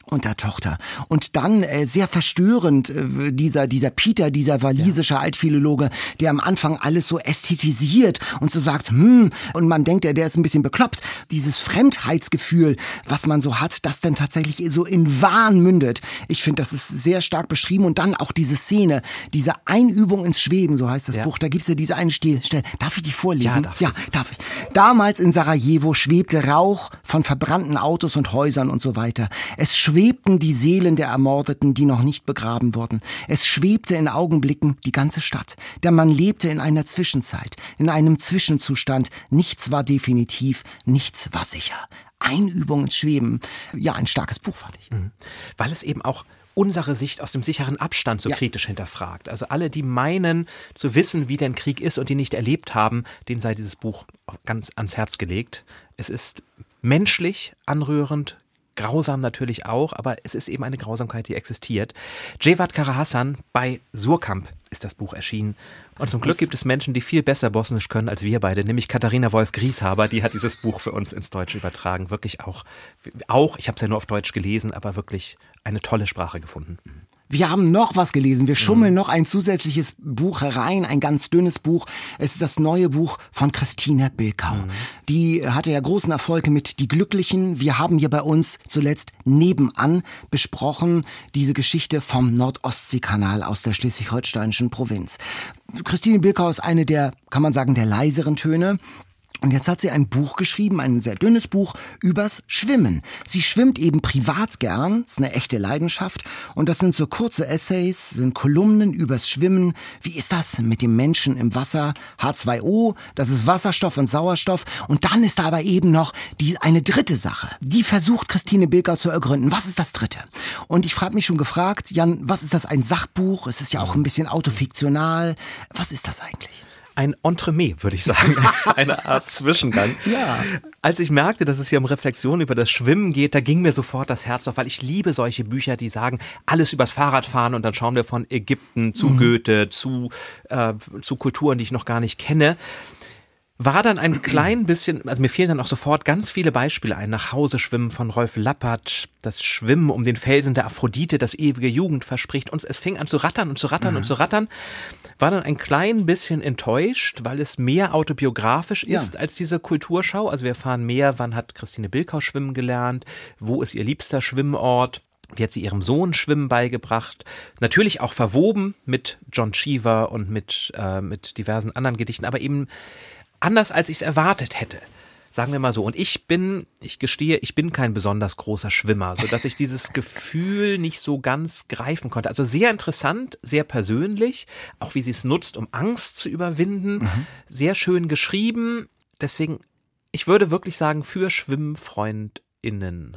und der Tochter. Und dann äh, sehr verstörend äh, dieser dieser Peter, dieser walisische ja. Altphilologe, der am Anfang alles so ästhetisiert und so sagt, hm, und man denkt, der, der ist ein bisschen bekloppt. Dieses Fremdheitsgefühl, was man so hat, das dann tatsächlich so in Wahn mündet. Ich finde, das ist sehr stark beschrieben. Und dann auch diese Szene, diese Einübung ins Schweben, so heißt das ja. Buch. Da gibt's ja diese eine Stelle. Darf ich die vorlesen? Ja, darf, ja, darf ich. Damals in Sarajevo schwebte Rauch von verbrannten Autos und Häusern und so weiter. Es schwebten die Seelen der Ermordeten, die noch nicht begraben wurden. Es schwebte in Augenblicken die ganze Stadt. Der Mann lebte in einer Zwischenzeit, in einem Zwischenzustand. Nichts war definitiv, nichts war sicher. Einübung ins Schweben. Ja, ein starkes Buch, fand ich. Mhm. Weil es eben auch unsere Sicht aus dem sicheren Abstand so ja. kritisch hinterfragt. Also alle, die meinen zu wissen, wie denn Krieg ist und die nicht erlebt haben, denen sei dieses Buch ganz ans Herz gelegt. Es ist menschlich, anrührend, grausam natürlich auch, aber es ist eben eine Grausamkeit, die existiert. Cevat Karahasan, bei Surkamp ist das Buch erschienen. Und zum Glück gibt es Menschen, die viel besser Bosnisch können als wir beide, nämlich Katharina Wolf-Grieshaber, die hat dieses Buch für uns ins Deutsche übertragen. Wirklich auch, auch ich habe es ja nur auf Deutsch gelesen, aber wirklich eine tolle Sprache gefunden. Wir haben noch was gelesen. Wir schummeln mhm. noch ein zusätzliches Buch herein, ein ganz dünnes Buch. Es ist das neue Buch von Christine Bilkau. Mhm. Die hatte ja großen Erfolg mit Die Glücklichen. Wir haben hier bei uns zuletzt nebenan besprochen diese Geschichte vom Nordostseekanal aus der schleswig-holsteinischen Provinz. Christine Bilkau ist eine der, kann man sagen, der leiseren Töne. Und jetzt hat sie ein Buch geschrieben, ein sehr dünnes Buch, übers Schwimmen. Sie schwimmt eben privat gern, ist eine echte Leidenschaft. Und das sind so kurze Essays, sind Kolumnen übers Schwimmen. Wie ist das mit dem Menschen im Wasser? H zwei O, das ist Wasserstoff und Sauerstoff. Und dann ist da aber eben noch die, eine dritte Sache. Die versucht Christine Bilkau zu ergründen. Was ist das dritte? Und ich habe mich schon gefragt, Jan, was ist das, ein Sachbuch? Es ist ja auch ein bisschen autofiktional. Was ist das eigentlich? Ein Entremet, würde ich sagen. Eine Art Zwischengang. Ja. Als ich merkte, dass es hier um Reflexion über das Schwimmen geht, da ging mir sofort das Herz auf, weil ich liebe solche Bücher, die sagen, alles übers Fahrradfahren und dann schauen wir von Ägypten zu mhm. Goethe, zu, äh, zu Kulturen, die ich noch gar nicht kenne. War dann ein klein bisschen, also mir fielen dann auch sofort ganz viele Beispiele ein. Nach Hause schwimmen von Rolf Lappert, das Schwimmen um den Felsen der Aphrodite, das ewige Jugend verspricht. Und es fing an zu rattern und zu rattern mhm. und zu rattern. War dann ein klein bisschen enttäuscht, weil es mehr autobiografisch ist ja. als diese Kulturschau. Also wir erfahren mehr, wann hat Christine Bilkau schwimmen gelernt, wo ist ihr liebster Schwimmort. Wie hat sie ihrem Sohn Schwimmen beigebracht? Natürlich auch verwoben mit John Cheever und mit, äh, mit diversen anderen Gedichten, aber eben anders, als ich es erwartet hätte. Sagen wir mal so. Und ich bin, ich gestehe, ich bin kein besonders großer Schwimmer, sodass ich dieses Gefühl nicht so ganz greifen konnte. Also sehr interessant, sehr persönlich, auch wie sie es nutzt, um Angst zu überwinden. Mhm. Sehr schön geschrieben. Deswegen, ich würde wirklich sagen, für SchwimmfreundInnen.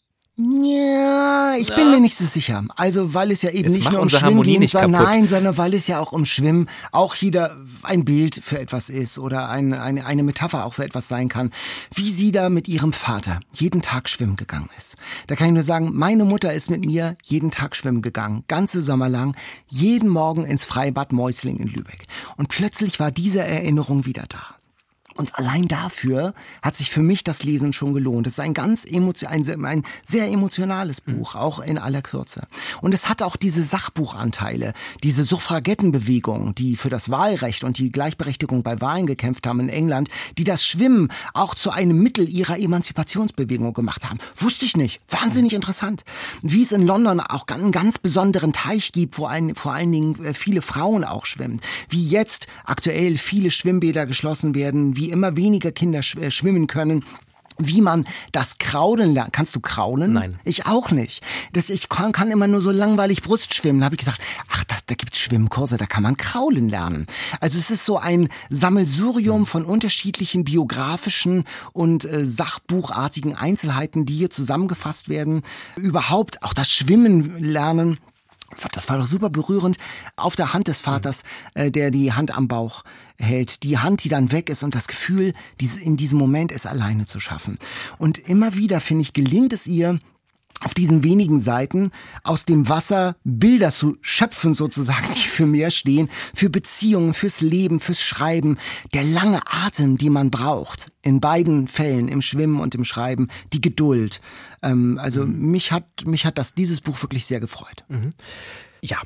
Ja, ich bin ja. mir nicht so sicher. Also, weil es ja eben Jetzt nicht nur um Schwimmen geht, sondern nein, sondern weil es ja auch um Schwimmen auch jeder ein Bild für etwas ist oder ein, eine, eine Metapher auch für etwas sein kann. Wie sie da mit ihrem Vater jeden Tag schwimmen gegangen ist. Da kann ich nur sagen, meine Mutter ist mit mir jeden Tag schwimmen gegangen, ganze Sommer lang, jeden Morgen ins Freibad Meusling in Lübeck. Und plötzlich war diese Erinnerung wieder da. Und allein dafür hat sich für mich das Lesen schon gelohnt. Es ist ein ganz emotion, ein, ein sehr emotionales Buch, auch in aller Kürze. Und es hat auch diese Sachbuchanteile, diese Suffragettenbewegung, die für das Wahlrecht und die Gleichberechtigung bei Wahlen gekämpft haben in England, die das Schwimmen auch zu einem Mittel ihrer Emanzipationsbewegung gemacht haben. Wusste ich nicht. Wahnsinnig interessant. Wie es in London auch einen ganz besonderen Teich gibt, wo ein, vor allen Dingen viele Frauen auch schwimmen. Wie jetzt aktuell viele Schwimmbäder geschlossen werden, wie immer weniger Kinder schwimmen können. Wie man das Kraulen lernt. Kannst du kraulen? Nein. Ich auch nicht. Das, ich kann, kann immer nur so langweilig Brust schwimmen. Da habe ich gesagt, ach, das, da gibt's Schwimmkurse, da kann man kraulen lernen. Also es ist so ein Sammelsurium von unterschiedlichen biografischen und äh, sachbuchartigen Einzelheiten, die hier zusammengefasst werden. Überhaupt auch das Schwimmen lernen. Das war doch super berührend. Auf der Hand des Vaters, äh, der die Hand am Bauch hält. Die Hand, die dann weg ist und das Gefühl, diese, in diesem Moment es alleine zu schaffen. Und immer wieder, finde ich, gelingt es ihr, auf diesen wenigen Seiten aus dem Wasser Bilder zu schöpfen sozusagen, die für mehr stehen, für Beziehungen, fürs Leben, fürs Schreiben, der lange Atem, die man braucht, in beiden Fällen, im Schwimmen und im Schreiben, die Geduld. Ähm, also mhm. mich hat mich hat das dieses Buch wirklich sehr gefreut. Mhm. Ja,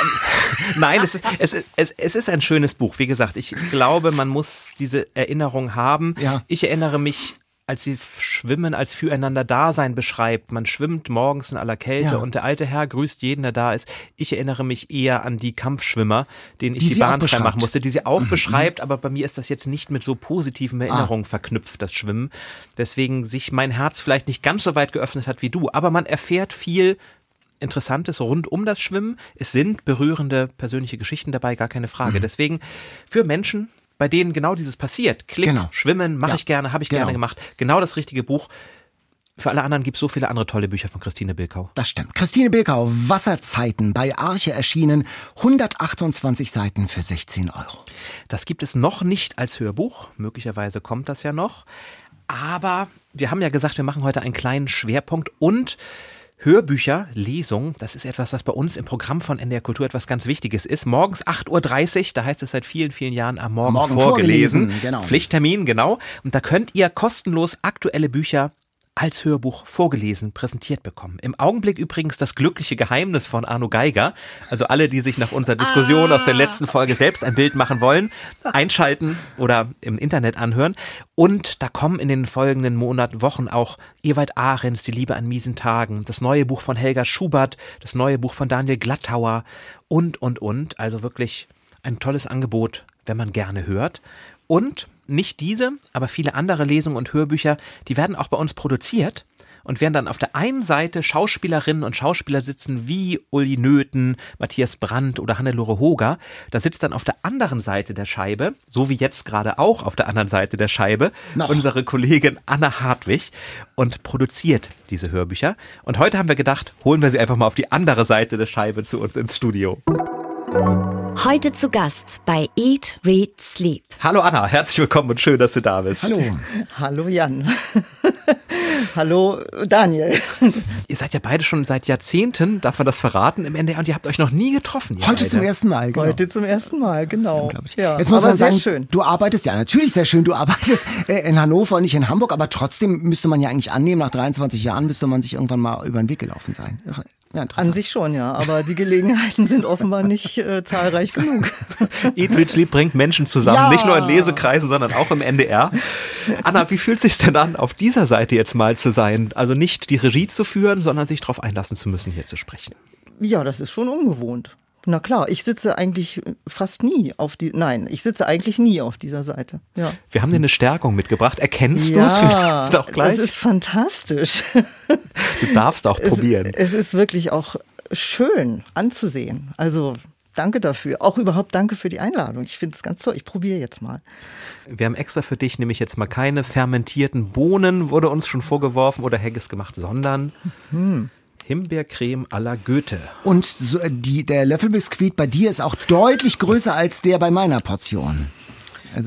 nein, es ist, es, es, es ist ein schönes Buch. Wie gesagt, ich glaube, man muss diese Erinnerung haben. Ja. Ich erinnere mich, als sie Schwimmen als Füreinander-Dasein beschreibt. Man schwimmt morgens in aller Kälte Ja. und der alte Herr grüßt jeden, der da ist. Ich erinnere mich eher an die Kampfschwimmer, denen ich Die die, sie Bahn auch freimachen beschreibt. musste, die sie auch mhm. beschreibt, aber bei mir ist das jetzt nicht mit so positiven Erinnerungen ah. verknüpft, das Schwimmen. Deswegen sich mein Herz vielleicht nicht ganz so weit geöffnet hat wie du, aber man erfährt viel Interessantes rund um das Schwimmen. Es sind berührende persönliche Geschichten dabei, gar keine Frage. Mhm. Deswegen für Menschen, bei denen genau dieses passiert, Klick, genau. Schwimmen, mache ja. ich gerne, habe ich genau. gerne gemacht, genau das richtige Buch. Für alle anderen gibt es so viele andere tolle Bücher von Christine Bilkau. Das stimmt. Christine Bilkau, Wasserzeiten, bei Arche erschienen, hundertachtundzwanzig Seiten für sechzehn Euro. Das gibt es noch nicht als Hörbuch, möglicherweise kommt das ja noch, aber wir haben ja gesagt, wir machen heute einen kleinen Schwerpunkt und Hörbücher, Lesung, das ist etwas, das bei uns im Programm von N D R Kultur etwas ganz Wichtiges ist. Morgens acht Uhr dreißig, da heißt es seit vielen, vielen Jahren am Morgen, Morgen vorgelesen. vorgelesen genau. Pflichttermin, genau. Und da könnt ihr kostenlos aktuelle Bücher als Hörbuch vorgelesen, präsentiert bekommen. Im Augenblick übrigens das glückliche Geheimnis von Arno Geiger. Also alle, die sich nach unserer Diskussion ah. aus der letzten Folge selbst ein Bild machen wollen, einschalten oder im Internet anhören. Und da kommen in den folgenden Monaten, Wochen auch Ewald Ahrens, Die Liebe an miesen Tagen, das neue Buch von Helga Schubert, das neue Buch von Daniel Glattauer und, und, und. Also wirklich ein tolles Angebot, wenn man gerne hört. Und nicht diese, aber viele andere Lesungen und Hörbücher, die werden auch bei uns produziert und werden dann auf der einen Seite Schauspielerinnen und Schauspieler sitzen wie Uli Nöthen, Matthias Brandt oder Hannelore Hoger. Da sitzt dann auf der anderen Seite der Scheibe, so wie jetzt gerade auch auf der anderen Seite der Scheibe, Noch. unsere Kollegin Anna Hartwig und produziert diese Hörbücher. Und heute haben wir gedacht, holen wir sie einfach mal auf die andere Seite der Scheibe zu uns ins Studio. Heute zu Gast bei Eat, Read, Sleep. Hallo Anna, herzlich willkommen und schön, dass du da bist. Hallo. Hallo Jan. Hallo Daniel. Ihr seid ja beide schon seit Jahrzehnten, darf man das verraten, im N D R und ihr habt euch noch nie getroffen. Heute beide. zum ersten Mal, genau. Heute zum ersten Mal, genau. Ja, Jetzt muss man sagen, schön. Du arbeitest, ja natürlich sehr schön, du arbeitest äh, in Hannover und nicht in Hamburg, aber trotzdem müsste man ja eigentlich annehmen, nach dreiundzwanzig Jahren müsste man sich irgendwann mal über den Weg gelaufen sein. Ja, an sich schon, ja, aber die Gelegenheiten sind offenbar nicht äh, zahlreich genug. Eat, Read, Sleep bringt Menschen zusammen, ja. nicht nur in Lesekreisen, sondern auch im N D R. Anna, wie fühlt es sich denn an, auf dieser Seite jetzt mal zu sein? Also nicht die Regie zu führen, sondern sich darauf einlassen zu müssen, hier zu sprechen. Ja, das ist schon ungewohnt. Na klar, ich sitze eigentlich fast nie auf die, nein, ich sitze eigentlich nie auf dieser Seite. Ja. Wir haben dir eine Stärkung mitgebracht. Erkennst ja, du es vielleicht auch gleich? Das ist fantastisch. Du darfst auch es, probieren. Es ist wirklich auch schön anzusehen. Also danke dafür. Auch überhaupt danke für die Einladung. Ich finde es ganz toll. Ich probiere jetzt mal. Wir haben extra für dich nämlich jetzt mal keine fermentierten Bohnen, wurde uns schon vorgeworfen, oder Haggis gemacht, sondern Mhm. Himbeercreme à la Goethe. Und so, die, der Löffelbiskuit bei dir ist auch deutlich größer als der bei meiner Portion. Also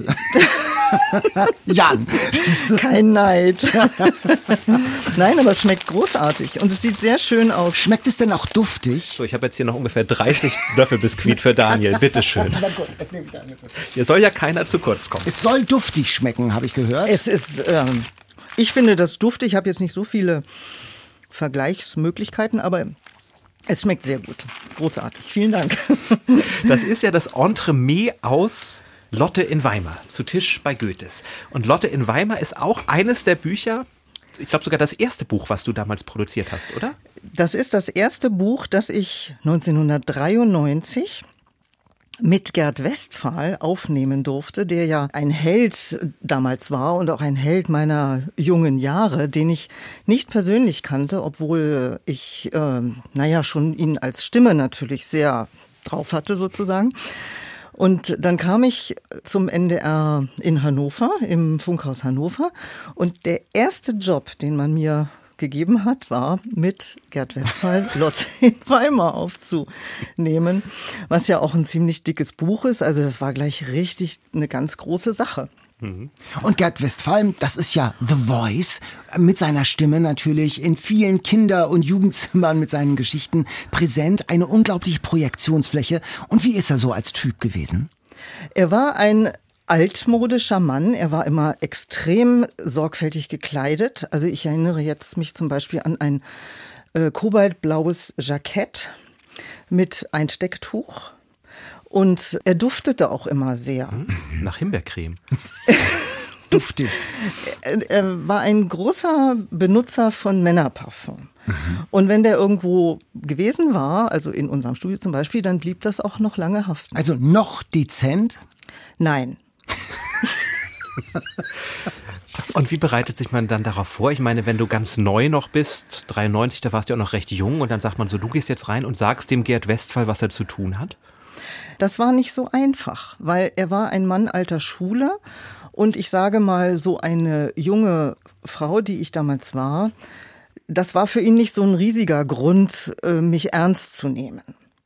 Jan. Kein Neid. Nein, aber es schmeckt großartig und es sieht sehr schön aus. Schmeckt es denn auch duftig? So, ich habe jetzt hier noch ungefähr dreißig Löffelbiskuit für Daniel. Bitteschön. Hier soll ja keiner zu kurz kommen. Es soll duftig schmecken, habe ich gehört. Es ist, ähm, ich finde das duftig. Ich habe jetzt nicht so viele Vergleichsmöglichkeiten, aber es schmeckt sehr gut. Großartig. Vielen Dank. Das ist ja das Entremets aus Lotte in Weimar, zu Tisch bei Goethes. Und Lotte in Weimar ist auch eines der Bücher, ich glaube sogar das erste Buch, was du damals produziert hast, oder? Das ist das erste Buch, das ich neunzehnhundertdreiundneunzig mit Gerd Westphal aufnehmen durfte, der ja ein Held damals war und auch ein Held meiner jungen Jahre, den ich nicht persönlich kannte, obwohl ich, äh, naja, schon ihn als Stimme natürlich sehr drauf hatte sozusagen. Und dann kam ich zum N D R in Hannover, im Funkhaus Hannover. Und der erste Job, den man mir gegeben hat, war mit Gerd Westphal Lotte in Weimar aufzunehmen, was ja auch ein ziemlich dickes Buch ist. Also das war gleich richtig eine ganz große Sache. Mhm. Und Gerd Westphal, das ist ja The Voice, mit seiner Stimme natürlich in vielen Kinder- und Jugendzimmern mit seinen Geschichten präsent, eine unglaubliche Projektionsfläche. Und wie ist er so als Typ gewesen? Er war ein altmodischer Mann. Er war immer extrem sorgfältig gekleidet. Also ich erinnere jetzt mich zum Beispiel an ein äh, kobaltblaues Jackett mit Einstecktuch. Und er duftete auch immer sehr. Nach Himbeercreme. Duftig. Er, er war ein großer Benutzer von Männerparfum. Mhm. Und wenn der irgendwo gewesen war, also in unserem Studio zum Beispiel, dann blieb das auch noch lange haften. Also noch dezent? Nein. Und wie bereitet sich man dann darauf vor? Ich meine, wenn du ganz neu noch bist, dreiundneunzig, da warst du ja auch noch recht jung, und dann sagt man so, du gehst jetzt rein und sagst dem Gerd Westphal, was er zu tun hat? Das war nicht so einfach, weil er war ein Mann alter Schule, und ich sage mal, so eine junge Frau, die ich damals war, das war für ihn nicht so ein riesiger Grund, mich ernst zu nehmen.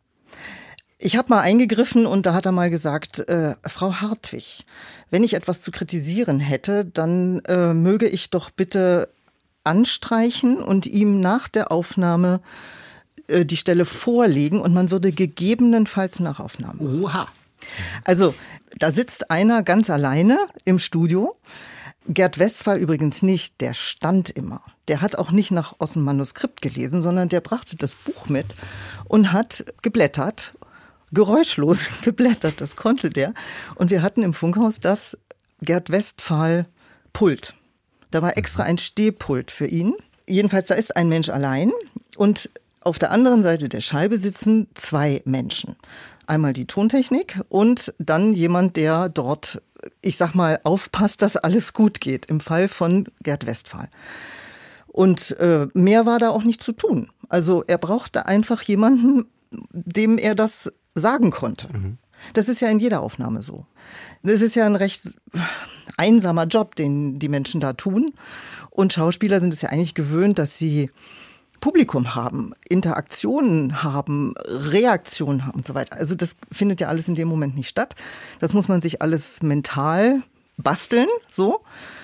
Ich habe mal eingegriffen und da hat er mal gesagt, äh, Frau Hartwig, wenn ich etwas zu kritisieren hätte, dann äh, möge ich doch bitte anstreichen und ihm nach der Aufnahme äh, die Stelle vorlegen, und man würde gegebenenfalls Nachaufnahmen machen. Oha. Also da sitzt einer ganz alleine im Studio. Gerd Westphal übrigens nicht, der stand immer. Der hat auch nicht nach aus dem Manuskript gelesen, sondern der brachte das Buch mit und hat geblättert, geräuschlos geblättert, das konnte der. Und wir hatten im Funkhaus das Gerd Westphal Pult. Da war extra ein Stehpult für ihn. Jedenfalls, da ist ein Mensch allein, und auf der anderen Seite der Scheibe sitzen zwei Menschen. Einmal die Tontechnik und dann jemand, der dort, ich sag mal, aufpasst, dass alles gut geht, im Fall von Gerd Westphal. Und äh, mehr war da auch nicht zu tun. Also er brauchte einfach jemanden, dem er das sagen konnte. Mhm. Das ist ja in jeder Aufnahme so. Das ist ja ein recht einsamer Job, den die Menschen da tun. Und Schauspieler sind es ja eigentlich gewöhnt, dass sie Publikum haben, Interaktionen haben, Reaktionen haben und so weiter. Also das findet ja alles in dem Moment nicht statt. Das muss man sich alles mental basteln, so.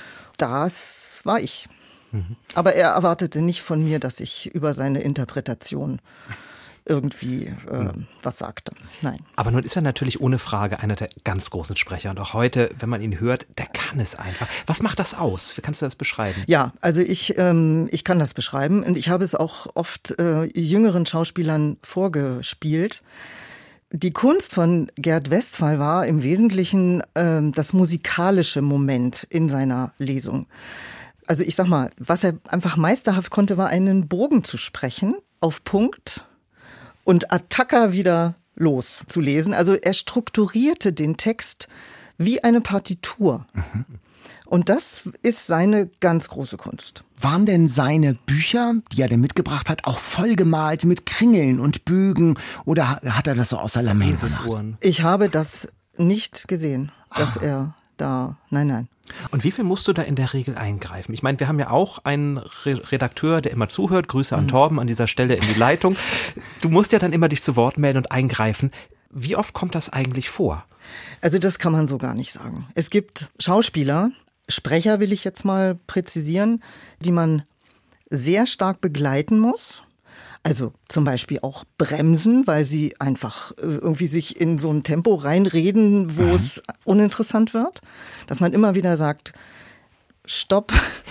Das war ich. Mhm. Aber er erwartete nicht von mir, dass ich über seine Interpretation irgendwie äh, was sagte. Nein. Aber nun ist er natürlich ohne Frage einer der ganz großen Sprecher. Und auch heute, wenn man ihn hört, der kann es einfach. Was macht das aus? Wie kannst du das beschreiben? Ja, also ich, ähm, ich kann das beschreiben. Und ich habe es auch oft äh, jüngeren Schauspielern vorgespielt. Die Kunst von Gerd Westphal war im Wesentlichen äh, das musikalische Moment in seiner Lesung. Also ich sag mal, was er einfach meisterhaft konnte, war einen Bogen zu sprechen, auf Punkt, und Attacca wieder loszulesen. Also er strukturierte den Text wie eine Partitur. Mhm. Und das ist seine ganz große Kunst. Waren denn seine Bücher, die er denn mitgebracht hat, auch vollgemalt mit Kringeln und Bögen, oder hat er das so aus Alamé gemacht? Ich habe das nicht gesehen, dass ah. er da, nein, nein. Und wie viel musst du da in der Regel eingreifen? Ich meine, wir haben ja auch einen Re- Redakteur, der immer zuhört. Grüße an mhm. Torben an dieser Stelle in die Leitung. Du musst ja dann immer dich zu Wort melden und eingreifen. Wie oft kommt das eigentlich vor? Also das kann man so gar nicht sagen. Es gibt Schauspieler, Sprecher will ich jetzt mal präzisieren, die man sehr stark begleiten muss. Also zum Beispiel auch bremsen, weil sie einfach irgendwie sich in so ein Tempo reinreden, wo mhm. es uninteressant wird. Dass man immer wieder sagt, stopp,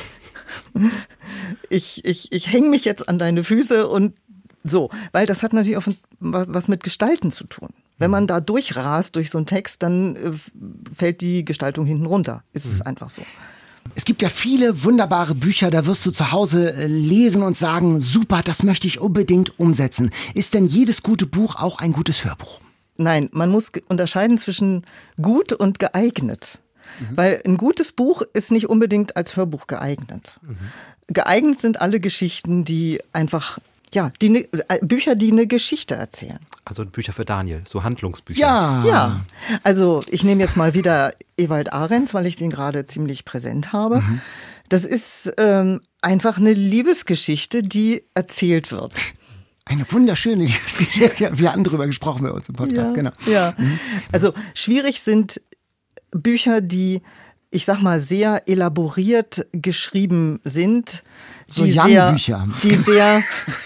ich, ich, ich hänge mich jetzt an deine Füße und so. Weil das hat natürlich auch was mit Gestalten zu tun. Wenn man da durchrast durch so einen Text, dann fällt die Gestaltung hinten runter. Ist es mhm. einfach so. Es gibt ja viele wunderbare Bücher, da wirst du zu Hause lesen und sagen, super, das möchte ich unbedingt umsetzen. Ist denn jedes gute Buch auch ein gutes Hörbuch? Nein, man muss unterscheiden zwischen gut und geeignet. Mhm. Weil ein gutes Buch ist nicht unbedingt als Hörbuch geeignet. Mhm. Geeignet sind alle Geschichten, die einfach, ja, die ne, Bücher, die eine Geschichte erzählen. Also Bücher für Daniel, so Handlungsbücher. Ja, ja. Also ich nehme jetzt mal wieder Ewald Ahrens, weil ich den gerade ziemlich präsent habe. Mhm. Das ist ähm, einfach eine Liebesgeschichte, die erzählt wird. Eine wunderschöne Liebesgeschichte. Wir hatten drüber gesprochen bei uns im Podcast, ja, genau. Ja. Mhm. Also schwierig sind Bücher, die ich sag mal, sehr elaboriert geschrieben sind. So Jan-Bücher. Die sehr...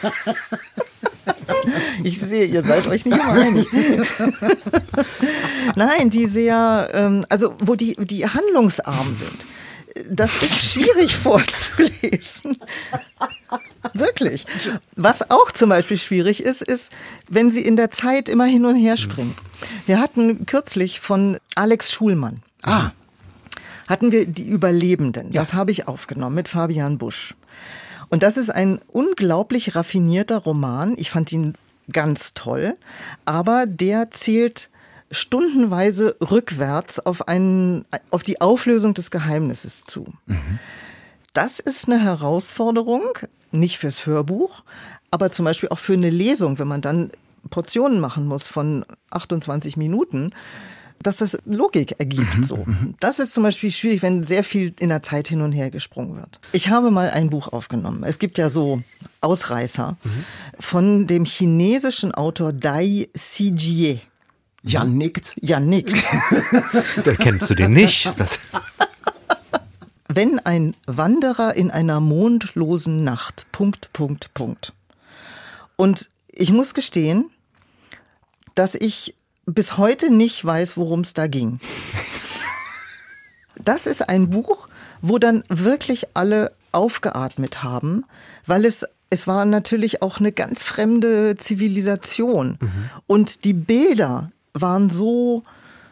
Ich sehe, ihr seid euch nicht immer einig. Nein, die sehr, ähm, also wo die, die handlungsarm sind. Das ist schwierig vorzulesen. Wirklich. Was auch zum Beispiel schwierig ist, ist, wenn sie in der Zeit immer hin und her springen. Wir hatten kürzlich von Alex Schulmann. Ah. Hatten wir die Überlebenden. Ja. Das habe ich aufgenommen mit Fabian Busch. Und das ist ein unglaublich raffinierter Roman. Ich fand ihn ganz toll. Aber der zählt stundenweise rückwärts auf, einen, auf die Auflösung des Geheimnisses zu. Mhm. Das ist eine Herausforderung, nicht fürs Hörbuch, aber zum Beispiel auch für eine Lesung, wenn man dann Portionen machen muss von achtundzwanzig Minuten, dass das Logik ergibt. Mhm. So. Das ist zum Beispiel schwierig, wenn sehr viel in der Zeit hin und her gesprungen wird. Ich habe mal ein Buch aufgenommen. Es gibt ja so Ausreißer mhm. von dem chinesischen Autor Dai Sijie. Jan nickt. Jan nickt. Da kennst du den nicht. Das Wenn ein Wanderer in einer mondlosen Nacht, Punkt, Punkt, Punkt. Und ich muss gestehen, dass ich bis heute nicht weiß, worum es da ging. Das ist ein Buch, wo dann wirklich alle aufgeatmet haben, weil es Es war natürlich auch eine ganz fremde Zivilisation. Mhm. Und die Bilder waren so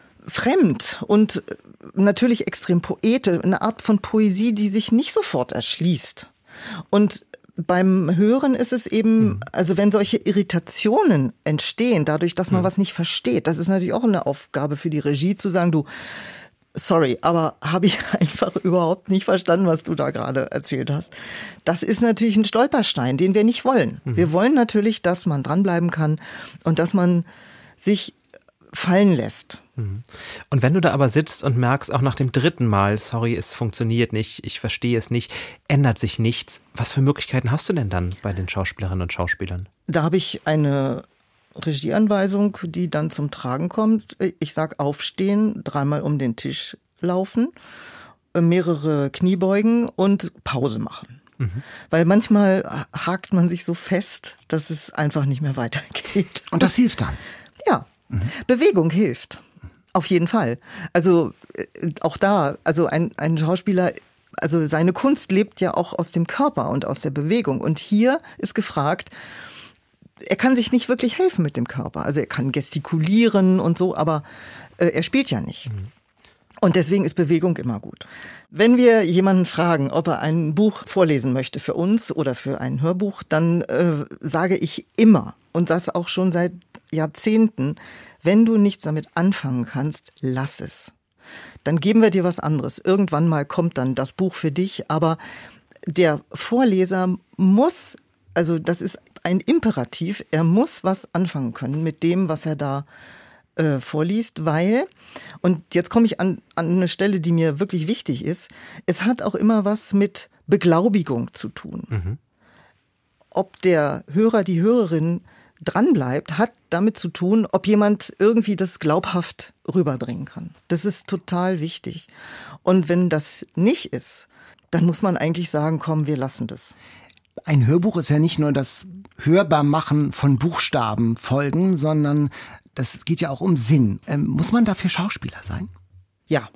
fremd und natürlich extrem poetisch, eine Art von Poesie, die sich nicht sofort erschließt. Und beim Hören ist es eben, also wenn solche Irritationen entstehen, dadurch, dass man mhm. was nicht versteht, das ist natürlich auch eine Aufgabe für die Regie, zu sagen, du, sorry, aber habe ich einfach überhaupt nicht verstanden, was du da gerade erzählt hast. Das ist natürlich ein Stolperstein, den wir nicht wollen. Mhm. Wir wollen natürlich, dass man dranbleiben kann und dass man sich fallen lässt. Und wenn du da aber sitzt und merkst, auch nach dem dritten Mal, sorry, es funktioniert nicht, ich verstehe es nicht, ändert sich nichts, was für Möglichkeiten hast du denn dann bei den Schauspielerinnen und Schauspielern? Da habe ich eine Regieanweisung, die dann zum Tragen kommt. Ich sag aufstehen, dreimal um den Tisch laufen, mehrere Kniebeugen und Pause machen. Mhm. Weil manchmal hakt man sich so fest, dass es einfach nicht mehr weitergeht. Und das hilft dann? Ja, mhm. Bewegung hilft. Auf jeden Fall. Also auch da, also ein, ein Schauspieler, also seine Kunst lebt ja auch aus dem Körper und aus der Bewegung. Und hier ist gefragt, er kann sich nicht wirklich helfen mit dem Körper. Also er kann gestikulieren und so, aber äh, er spielt ja nicht. Mhm. Und deswegen ist Bewegung immer gut. Wenn wir jemanden fragen, ob er ein Buch vorlesen möchte für uns oder für ein Hörbuch, dann äh, sage ich immer, und das auch schon seit Jahrzehnten, wenn du nichts damit anfangen kannst, lass es. Dann geben wir dir was anderes. Irgendwann mal kommt dann das Buch für dich, aber der Vorleser muss, also das ist ein Imperativ, er muss was anfangen können mit dem, was er da äh, vorliest, weil, und jetzt komme ich an, an eine Stelle, die mir wirklich wichtig ist, es hat auch immer was mit Beglaubigung zu tun. Mhm. Ob der Hörer, die Hörerin dranbleibt, hat damit zu tun, ob jemand irgendwie das glaubhaft rüberbringen kann. Das ist total wichtig. Und wenn das nicht ist, dann muss man eigentlich sagen, komm, wir lassen das. Ein Hörbuch ist ja nicht nur das Hörbarmachen von Buchstaben, Folgen, sondern das geht ja auch um Sinn. Ähm, muss man dafür Schauspieler sein? Ja.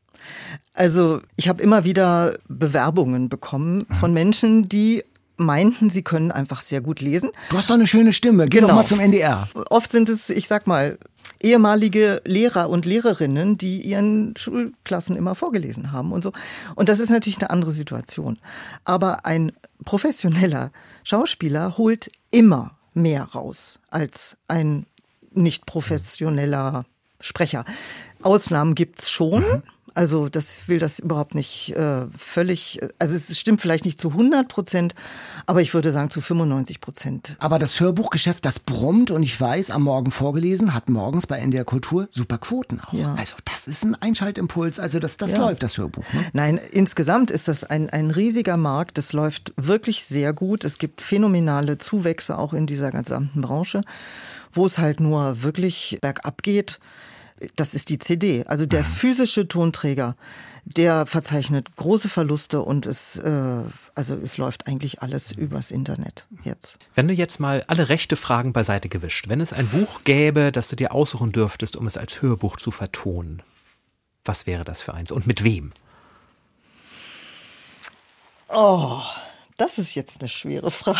Also ich habe immer wieder Bewerbungen bekommen mhm. von Menschen, die meinten, sie können einfach sehr gut lesen. Du hast doch eine schöne Stimme, geh genau. doch mal zum N D R. Oft sind es, ich sag mal, ehemalige Lehrer und Lehrerinnen, die ihren Schulklassen immer vorgelesen haben und so. Und das ist natürlich eine andere Situation. Aber ein professioneller Schauspieler holt immer mehr raus als ein nicht professioneller Sprecher. Ausnahmen gibt's schon. Mhm. Also das will das überhaupt nicht äh, völlig, also es stimmt vielleicht nicht zu hundert Prozent, aber ich würde sagen zu fünfundneunzig Prozent. Aber das Hörbuchgeschäft, das brummt und ich weiß, am Morgen vorgelesen, hat morgens bei N D R Kultur super Quoten auch. Ja. Also das ist ein Einschaltimpuls, also das, das ja. läuft, das Hörbuch. Ne? Nein, insgesamt ist das ein, ein riesiger Markt, das läuft wirklich sehr gut. Es gibt phänomenale Zuwächse auch in dieser gesamten Branche, wo es halt nur wirklich bergab geht. Das ist die C D. Also der physische Tonträger der verzeichnet große Verluste und es, äh, also es läuft eigentlich alles übers Internet jetzt. Wenn du jetzt mal alle rechte Fragen beiseite gewischt, wenn es ein Buch gäbe, das du dir aussuchen dürftest, um es als Hörbuch zu vertonen, was wäre das für eins und mit wem? Oh, das ist jetzt eine schwere Frage.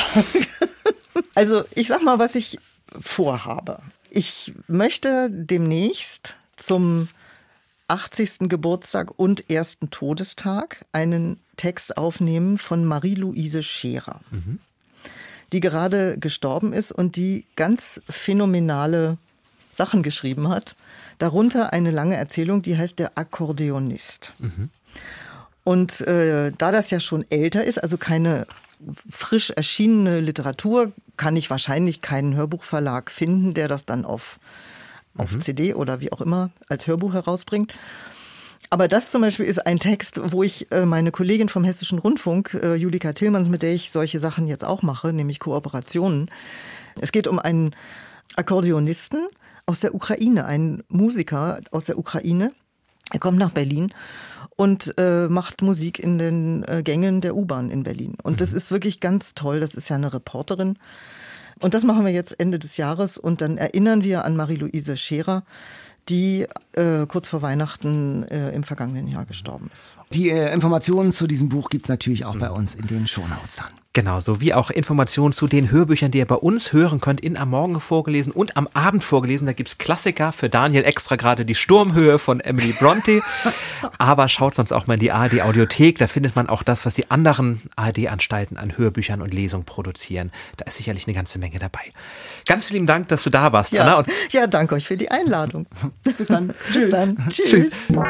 Also ich sag mal, was ich vorhabe. Ich möchte demnächst zum achtzigsten Geburtstag und ersten Todestag einen Text aufnehmen von Marie-Louise Scherer, mhm. die gerade gestorben ist und die ganz phänomenale Sachen geschrieben hat. Darunter eine lange Erzählung, die heißt Der Akkordeonist. Mhm. Und äh, da das ja schon älter ist, also keine frisch erschienene Literatur, kann ich wahrscheinlich keinen Hörbuchverlag finden, der das dann auf, auf mhm. C D oder wie auch immer als Hörbuch herausbringt. Aber das zum Beispiel ist ein Text, wo ich äh, meine Kollegin vom Hessischen Rundfunk, äh, Julika Tillmanns, mit der ich solche Sachen jetzt auch mache, nämlich Kooperationen. Es geht um einen Akkordeonisten aus der Ukraine, einen Musiker aus der Ukraine. Er kommt nach Berlin und äh, macht Musik in den äh, Gängen der U-Bahn in Berlin. Und mhm. das ist wirklich ganz toll. Das ist ja eine Reporterin. Und das machen wir jetzt Ende des Jahres. Und dann erinnern wir an Marie-Louise Scherer, die äh, kurz vor Weihnachten äh, im vergangenen Jahr gestorben ist. Die äh, Informationen zu diesem Buch gibt es natürlich auch mhm. bei uns in den Shownotes dann. Genau, sowie auch Informationen zu den Hörbüchern, die ihr bei uns hören könnt, in Am Morgen vorgelesen und am Abend vorgelesen. Da gibt's Klassiker, für Daniel extra gerade die Sturmhöhe von Emily Bronte. Aber schaut sonst auch mal in die A R D-Audiothek, da findet man auch das, was die anderen A R D-Anstalten an Hörbüchern und Lesungen produzieren. Da ist sicherlich eine ganze Menge dabei. Ganz lieben Dank, dass du da warst, ja. Anna. Und ja, danke euch für die Einladung. Bis dann. Bis dann. Tschüss. Tschüss.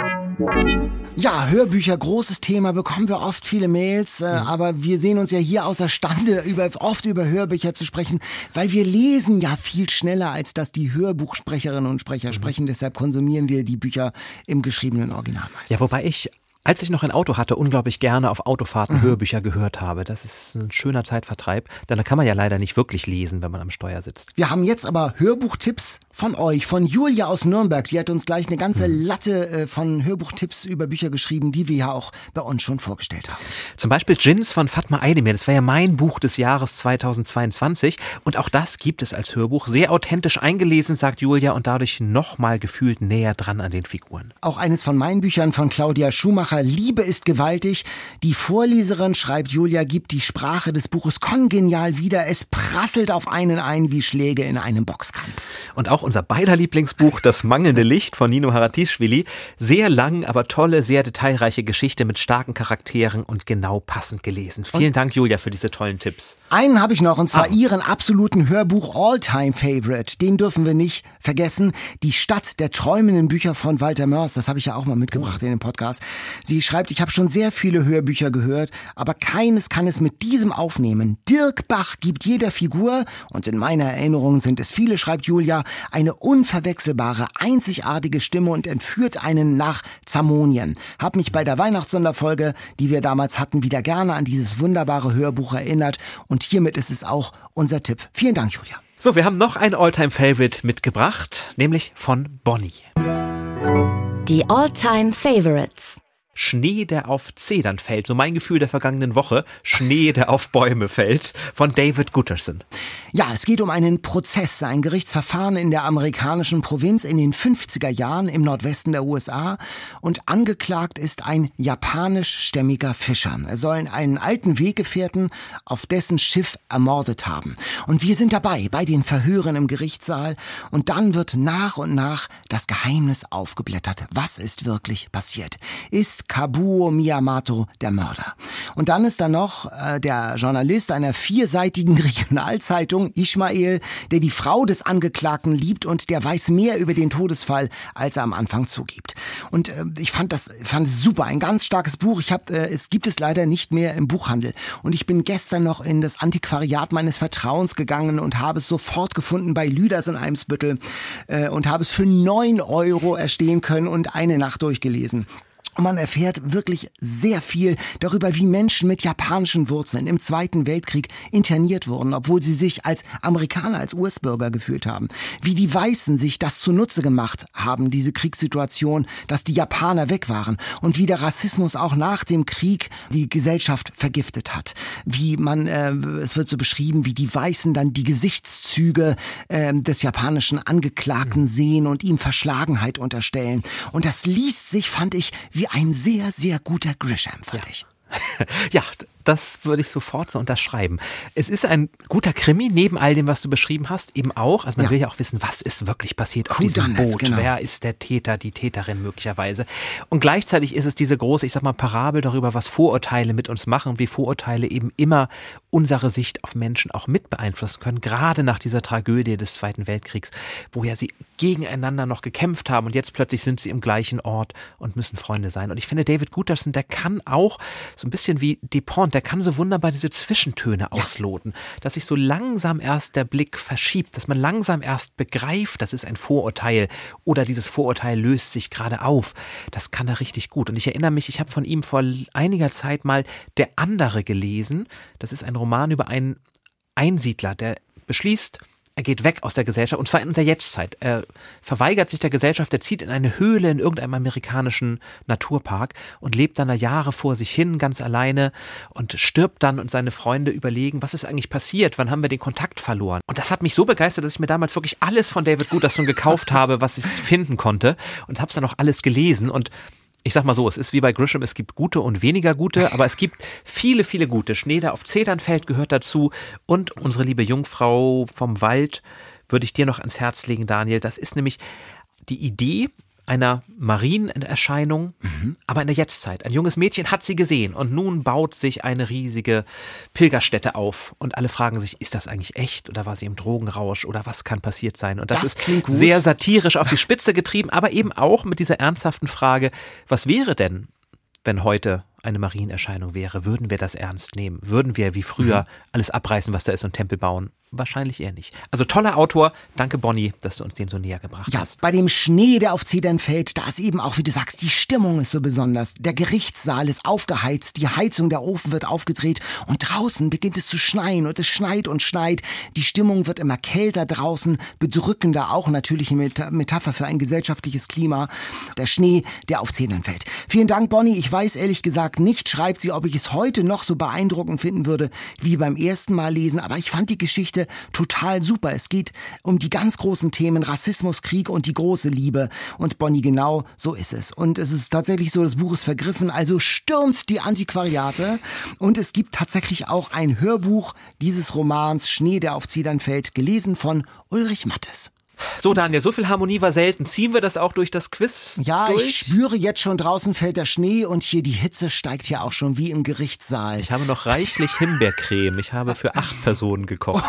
Ja, Hörbücher, großes Thema, bekommen wir oft viele Mails, äh, mhm. aber wir sehen uns ja hier außerstande, über, oft über Hörbücher zu sprechen, weil wir lesen ja viel schneller, als dass die Hörbuchsprecherinnen und Sprecher mhm. sprechen. Deshalb konsumieren wir die Bücher im geschriebenen Original meistens. Ja, wobei ich, als ich noch ein Auto hatte, unglaublich gerne auf Autofahrten mhm. Hörbücher gehört habe. Das ist ein schöner Zeitvertreib, denn da kann man ja leider nicht wirklich lesen, wenn man am Steuer sitzt. Wir haben jetzt aber Hörbuchtipps von euch, von Julia aus Nürnberg. Die hat uns gleich eine ganze mhm. Latte äh, von Hörbuchtipps über Bücher geschrieben, die wir ja auch bei uns schon vorgestellt haben. Zum Beispiel Djinns von Fatma Aydemir. Das war ja mein Buch des Jahres zweitausendzweiundzwanzig. Und auch das gibt es als Hörbuch. Sehr authentisch eingelesen, sagt Julia, und dadurch nochmal gefühlt näher dran an den Figuren. Auch eines von meinen Büchern von Claudia Schumacher, Liebe ist gewaltig. Die Vorleserin, schreibt Julia, gibt die Sprache des Buches kongenial wieder. Es prasselt auf einen ein wie Schläge in einem Boxkampf. Und auch unser beider Lieblingsbuch, Das mangelnde Licht von Nino Haratischvili. Sehr lang, aber tolle, sehr detailreiche Geschichte mit starken Charakteren und genau passend gelesen. Vielen und Dank, Julia, für diese tollen Tipps. Einen habe ich noch, und zwar ah. Ihren absoluten Hörbuch All-Time-Favorite. Den dürfen wir nicht vergessen. Die Stadt der träumenden Bücher von Walter Mörs. Das habe ich ja auch mal mitgebracht oh. in dem Podcast. Sie schreibt, ich habe schon sehr viele Hörbücher gehört, aber keines kann es mit diesem aufnehmen. Dirk Bach gibt jeder Figur, und in meiner Erinnerung sind es viele, schreibt Julia, eine unverwechselbare, einzigartige Stimme und entführt einen nach Zamonien. Hab mich bei der Weihnachtssonderfolge, die wir damals hatten, wieder gerne an dieses wunderbare Hörbuch erinnert, und hiermit ist es auch unser Tipp. Vielen Dank, Julia. So, wir haben noch ein All-Time-Favorite mitgebracht, nämlich von Bonnie. Die All-Time-Favorites. Schnee, der auf Zedern fällt, so mein Gefühl der vergangenen Woche. Schnee, der auf Bäume fällt, von David Gutterson. Ja, es geht um einen Prozess, ein Gerichtsverfahren in der amerikanischen Provinz in den fünfziger Jahren im Nordwesten der U S A. Und angeklagt ist ein japanischstämmiger Fischer. Er soll einen alten Weggefährten auf dessen Schiff ermordet haben. Und wir sind dabei, bei den Verhören im Gerichtssaal. Und dann wird nach und nach das Geheimnis aufgeblättert. Was ist wirklich passiert? Ist Kabuo Miyamoto der Mörder? Und dann ist da noch äh, der Journalist einer vierseitigen Regionalzeitung, Ismail, der die Frau des Angeklagten liebt und der weiß mehr über den Todesfall, als er am Anfang zugibt. Und äh, ich fand das fand es super, ein ganz starkes Buch. Ich hab, äh, es gibt es leider nicht mehr im Buchhandel. Und ich bin gestern noch in das Antiquariat meines Vertrauens gegangen und habe es sofort gefunden bei Lüders in Eimsbüttel äh, und habe es für neun Euro erstehen können und eine Nacht durchgelesen. Und man erfährt wirklich sehr viel darüber, wie Menschen mit japanischen Wurzeln im Zweiten Weltkrieg interniert wurden, obwohl sie sich als Amerikaner, als U S-Bürger gefühlt haben. Wie die Weißen sich das zunutze gemacht haben, diese Kriegssituation, dass die Japaner weg waren. Und wie der Rassismus auch nach dem Krieg die Gesellschaft vergiftet hat. Wie man, äh, es wird so beschrieben, wie die Weißen dann die Gesichtszüge äh, des japanischen Angeklagten sehen und ihm Verschlagenheit unterstellen. Und das liest sich, fand ich, wie ein sehr, sehr guter Grisham, fand ja. ich. Ja, das würde ich sofort so unterschreiben. Es ist ein guter Krimi, neben all dem, was du beschrieben hast, eben auch. Also man ja. will ja auch wissen, was ist wirklich passiert auf Who diesem Boot? Genau. Wer ist der Täter, die Täterin möglicherweise? Und gleichzeitig ist es diese große, ich sag mal, Parabel darüber, was Vorurteile mit uns machen, wie Vorurteile eben immer unsere Sicht auf Menschen auch mit beeinflussen können, gerade nach dieser Tragödie des Zweiten Weltkriegs, wo ja sie gegeneinander noch gekämpft haben und jetzt plötzlich sind sie im gleichen Ort und müssen Freunde sein. Und ich finde, David Guterson, der kann auch so ein bisschen wie Dupont, der kann so wunderbar diese Zwischentöne ja. ausloten, dass sich so langsam erst der Blick verschiebt, dass man langsam erst begreift, das ist ein Vorurteil oder dieses Vorurteil löst sich gerade auf. Das kann er richtig gut. Und ich erinnere mich, ich habe von ihm vor einiger Zeit mal Der andere gelesen. Das ist ein Roman über einen Einsiedler, der beschließt, er geht weg aus der Gesellschaft, und zwar in der Jetztzeit. Er verweigert sich der Gesellschaft, er zieht in eine Höhle in irgendeinem amerikanischen Naturpark und lebt dann da Jahre vor sich hin, ganz alleine, und stirbt dann, und seine Freunde überlegen, was ist eigentlich passiert, wann haben wir den Kontakt verloren. Und das hat mich so begeistert, dass ich mir damals wirklich alles von David Guterson gekauft habe, was ich finden konnte, und habe es dann auch alles gelesen. Und ich sag mal so, es ist wie bei Grisham, es gibt gute und weniger gute, aber es gibt viele, viele gute. Schnee, der auf Zetern fällt, gehört dazu. Und unsere liebe Jungfrau vom Wald würde ich dir noch ans Herz legen, Daniel. Das ist nämlich die Idee einer Marienerscheinung, mhm. aber in der Jetztzeit. Ein junges Mädchen hat sie gesehen und nun baut sich eine riesige Pilgerstätte auf und alle fragen sich, ist das eigentlich echt oder war sie im Drogenrausch oder was kann passiert sein? Und das, das ist sehr satirisch auf die Spitze getrieben, aber eben auch mit dieser ernsthaften Frage, was wäre denn, wenn heute eine Marienerscheinung wäre? Würden wir das ernst nehmen? Würden wir wie früher mhm. alles abreißen, was da ist, und Tempel bauen? Wahrscheinlich eher nicht. Also toller Autor. Danke, Bonnie, dass du uns den so näher gebracht ja, hast. Bei dem Schnee, der auf Zedern fällt, da ist eben auch, wie du sagst, die Stimmung ist so besonders. Der Gerichtssaal ist aufgeheizt, die Heizung, der Ofen wird aufgedreht und draußen beginnt es zu schneien und es schneit und schneit. Die Stimmung wird immer kälter draußen, bedrückender, auch natürlich eine Metapher für ein gesellschaftliches Klima. Der Schnee, der auf Zedern fällt. Vielen Dank, Bonnie. Ich weiß ehrlich gesagt nicht, schreibt sie, ob ich es heute noch so beeindruckend finden würde, wie beim ersten Mal lesen, aber ich fand die Geschichte total super. Es geht um die ganz großen Themen Rassismus, Krieg und die große Liebe. Und Bonnie, genau so ist es. Und es ist tatsächlich so, das Buch ist vergriffen, also stürmt die Antiquariate. Und es gibt tatsächlich auch ein Hörbuch dieses Romans Schnee, der auf Zedern fällt, gelesen von Ulrich Mattes. So, Daniel, so viel Harmonie war selten. Ziehen wir das auch durch das Quiz Ja, durch? Ich spüre jetzt schon, draußen fällt der Schnee und hier die Hitze steigt ja auch schon wie im Gerichtssaal. Ich habe noch reichlich Himbeercreme. Ich habe für acht Personen gekocht.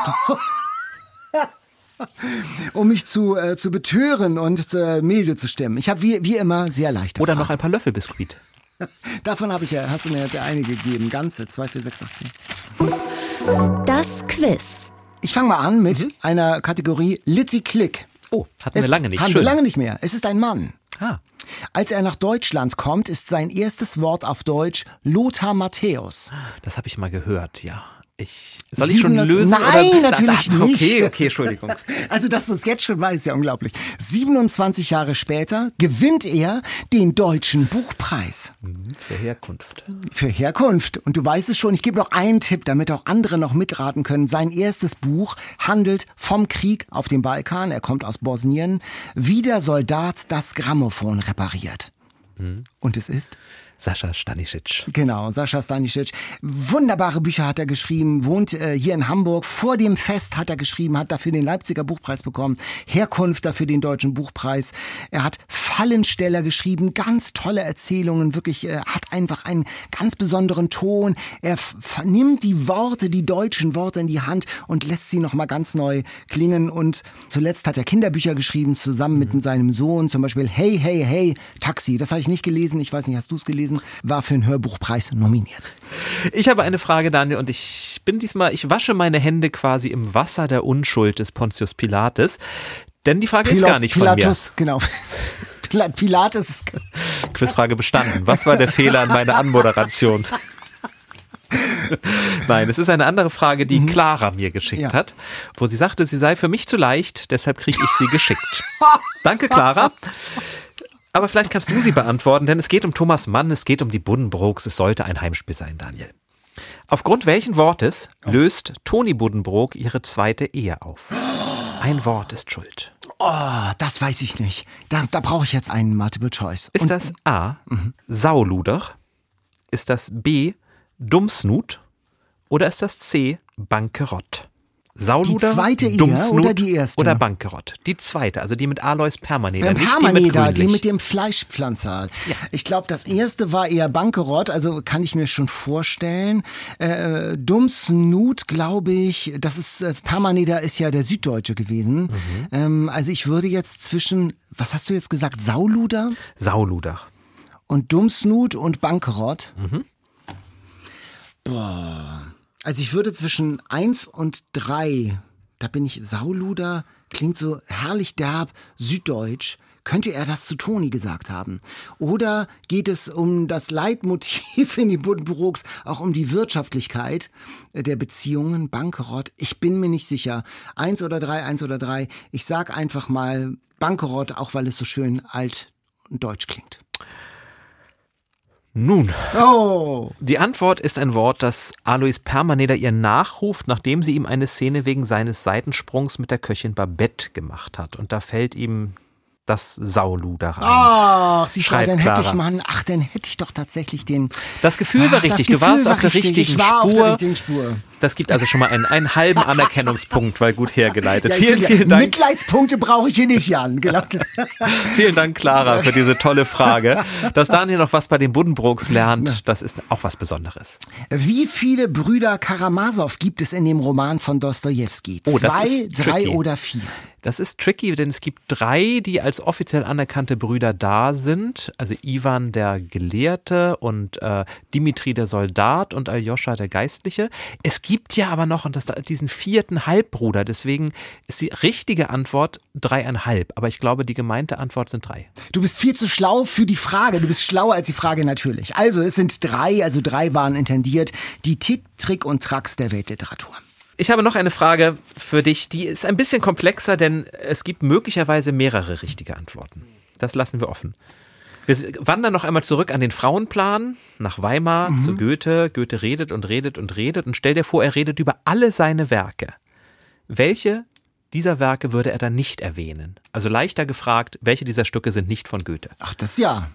Um mich zu, äh, zu betören und äh, milde zu stimmen. Ich habe wie, wie immer sehr leichte Oder Fragen. noch ein paar Löffel Biskuit. Davon habe ich ja, hast du mir jetzt ja einige gegeben. Ganze, zwei, vier, sechs, achtzehn. Das Quiz. Ich fange mal an mit mhm. einer Kategorie Litty Click. Oh, hatten wir lange nicht. Haben Schön. wir lange nicht mehr. Es ist ein Mann. Ah. Als er nach Deutschland kommt, ist sein erstes Wort auf Deutsch Lothar Matthäus. Das habe ich mal gehört, ja. Ich, soll ich schon lösen? Nein, oder? natürlich da, da, nicht. Okay, okay, Entschuldigung. Also, dass du es jetzt schon weißt, ist ja unglaublich. siebenundzwanzig Jahre später gewinnt er den Deutschen Buchpreis. Für Herkunft. Für Herkunft. Und du weißt es schon, ich gebe noch einen Tipp, damit auch andere noch mitraten können. Sein erstes Buch handelt vom Krieg auf dem Balkan. Er kommt aus Bosnien. Wie der Soldat das Grammophon repariert. Hm. Und es ist? Sascha Stanisic. Genau, Sascha Stanisic. Wunderbare Bücher hat er geschrieben, wohnt äh, hier in Hamburg. Vor dem Fest hat er geschrieben, hat dafür den Leipziger Buchpreis bekommen. Herkunft dafür den Deutschen Buchpreis. Er hat Fallensteller geschrieben, ganz tolle Erzählungen, wirklich, äh, hat einfach einen ganz besonderen Ton. Er f- nimmt die Worte, die deutschen Worte in die Hand und lässt sie nochmal ganz neu klingen. Und zuletzt hat er Kinderbücher geschrieben, zusammen mhm. mit seinem Sohn, zum Beispiel Hey, Hey, Hey, Taxi. Das habe ich nicht gelesen, ich weiß nicht, hast du es gelesen? War für den Hörbuchpreis nominiert. Ich habe eine Frage, Daniel, und ich bin diesmal, ich wasche meine Hände quasi im Wasser der Unschuld des Pontius Pilates, denn die Frage Pil- ist gar nicht Pilatus, von mir. Genau. Pilates ist Quizfrage bestanden. Was war der Fehler an meiner Anmoderation? Nein, es ist eine andere Frage, die Clara mir geschickt ja. hat, wo sie sagte, sie sei für mich zu leicht, deshalb kriege ich sie geschickt. Danke, Clara. Aber vielleicht kannst du sie beantworten, denn es geht um Thomas Mann, es geht um die Buddenbrooks, es sollte ein Heimspiel sein, Daniel. Aufgrund welchen Wortes löst Toni Buddenbrook ihre zweite Ehe auf? Ein Wort ist schuld. Oh, das weiß ich nicht. Da, da brauche ich jetzt einen Multiple Choice. Ist Und, das A, mhm. Sauluder? Ist das B, Dummsnut? Oder ist das C, Bankerott? Sauluder, die zweite Ehe Dummsnut oder die erste? Oder Bankerott? Die zweite, also die mit Alois Permaneder, Beim nicht Permaneder, die mit die mit dem Fleischpflanzer. Ja. Ich glaube, das erste war eher Bankerott, also kann ich mir schon vorstellen. Äh, Dummsnut, glaube ich, das ist, äh, Permaneder ist ja der Süddeutsche gewesen. Mhm. Ähm, also ich würde jetzt zwischen, was hast du jetzt gesagt, Sauluder? Sauluder. Und Dummsnut und Bankerott. Mhm. Boah. Also ich würde zwischen eins und drei, da bin ich Sauluder, klingt so herrlich derb, süddeutsch. Könnte er das zu Toni gesagt haben? Oder geht es um das Leitmotiv in die Buddenbrooks, auch um die Wirtschaftlichkeit der Beziehungen, Bankerott? Ich bin mir nicht sicher. Eins oder drei, eins oder drei. Ich sag einfach mal Bankerott, auch weil es so schön alt und deutsch klingt. Nun, oh. Die Antwort ist ein Wort, das Alois Permaneder ihr nachruft, nachdem sie ihm eine Szene wegen seines Seitensprungs mit der Köchin Babette gemacht hat. Und da fällt ihm das Sauluder rein. Ach, siehst du, dann hätte Clara. ich, Mann, ach, dann hätte ich doch tatsächlich den... Das Gefühl war ach, richtig, das du warst Gefühl auf der richtig. richtigen ich war Spur. Auf der richtigen Spur. Das gibt also schon mal einen, einen halben Anerkennungspunkt, weil gut hergeleitet. Ja, vielen, ja, vielen Dank. Mitleidspunkte brauche ich hier nicht, Jan. Vielen Dank, Clara, für diese tolle Frage. Dass Daniel noch was bei den Buddenbrooks lernt, das ist auch was Besonderes. Wie viele Brüder Karamasow gibt es in dem Roman von Dostojewski? Oh, das Zwei, ist drei tricky. oder vier? Das ist tricky, denn es gibt drei, die als offiziell anerkannte Brüder da sind. Also Ivan der Gelehrte und äh, Dimitri der Soldat und Aljoscha der Geistliche. Es gibt ja aber noch und das, diesen vierten Halbbruder. Deswegen ist die richtige Antwort dreieinhalb. Aber ich glaube, die gemeinte Antwort sind drei. Du bist viel zu schlau für die Frage. Du bist schlauer als die Frage natürlich. Also es sind drei, also drei waren intendiert. Die Tick, Trick und Tracks der Weltliteratur. Ich habe noch eine Frage für dich, die ist ein bisschen komplexer, denn es gibt möglicherweise mehrere richtige Antworten. Das lassen wir offen. Wir wandern noch einmal zurück an den Frauenplan, nach Weimar, mhm. zu Goethe. Goethe redet und redet und redet und stell dir vor, er redet über alle seine Werke. Welche dieser Werke würde er dann nicht erwähnen? Also leichter gefragt, welche dieser Stücke sind nicht von Goethe? Ach, das ja.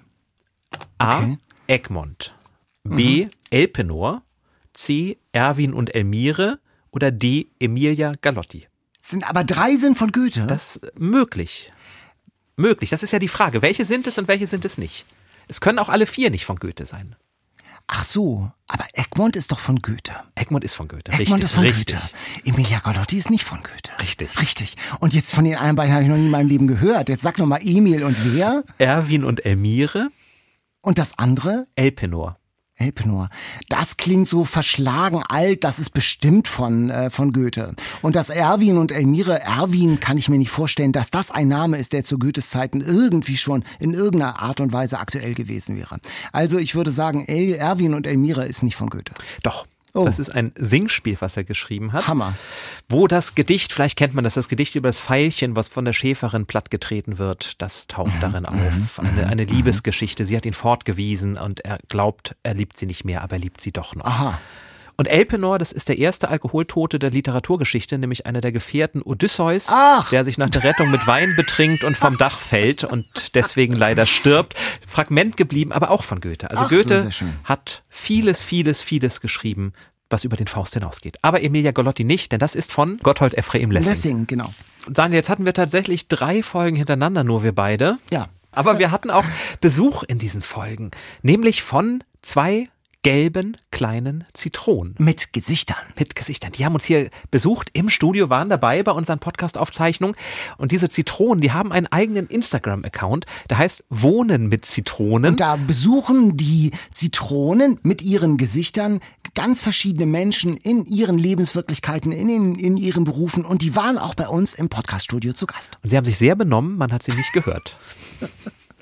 A. Okay. Egmont. B. Mhm. Elpenor. C. Erwin und Elmire. Oder D. Emilia Galotti. Sind aber drei sind von Goethe? Das ist möglich. Möglich, das ist ja die Frage. Welche sind es und welche sind es nicht? Es können auch alle vier nicht von Goethe sein. Ach so, aber Egmont ist doch von Goethe. Egmont ist von Goethe, Egmont richtig. ist von richtig. Goethe. Emilia Galotti ist nicht von Goethe. Richtig. Richtig. Und jetzt von den anderen beiden habe ich noch nie in meinem Leben gehört. Jetzt sag noch mal Emil und wer? Erwin und Elmire. Und das andere? Elpenor. Elpenor. Das klingt so verschlagen alt, das ist bestimmt von, äh, von Goethe. Und das Erwin und Elmire, Erwin kann ich mir nicht vorstellen, dass das ein Name ist, der zu Goethes Zeiten irgendwie schon in irgendeiner Art und Weise aktuell gewesen wäre. Also ich würde sagen, El, Erwin und Elmire ist nicht von Goethe. Doch. Oh. Das ist ein Singspiel, was er geschrieben hat. Hammer. Wo das Gedicht, vielleicht kennt man das, das Gedicht über das Veilchen, was von der Schäferin plattgetreten wird, das taucht mhm. darin auf. Eine, eine Liebesgeschichte. Sie hat ihn fortgewiesen und er glaubt, er liebt sie nicht mehr, aber er liebt sie doch noch. Aha. Und Elpenor, das ist der erste Alkoholtote der Literaturgeschichte, nämlich einer der Gefährten Odysseus, Ach. der sich nach der Rettung mit Wein betrinkt und vom Dach fällt und deswegen leider stirbt. Fragment geblieben, aber auch von Goethe. Also Ach, Goethe so, sehr schön. hat vieles, vieles, vieles geschrieben, was über den Faust hinausgeht. Aber Emilia Galotti nicht, denn das ist von Gotthold Ephraim Lessing. Lessing, genau. Daniel, jetzt hatten wir tatsächlich drei Folgen hintereinander, nur wir beide. Ja. Aber wir hatten auch Besuch in diesen Folgen, nämlich von zwei gelben kleinen Zitronen. Mit Gesichtern. Mit Gesichtern. Die haben uns hier besucht im Studio, waren dabei bei unseren Podcast-Aufzeichnungen. Und diese Zitronen, die haben einen eigenen Instagram-Account, der heißt Wohnen mit Zitronen. Und da besuchen die Zitronen mit ihren Gesichtern ganz verschiedene Menschen in ihren Lebenswirklichkeiten, in, in, in ihren Berufen. Und die waren auch bei uns im Podcast-Studio zu Gast. Und sie haben sich sehr benommen, man hat sie nicht gehört.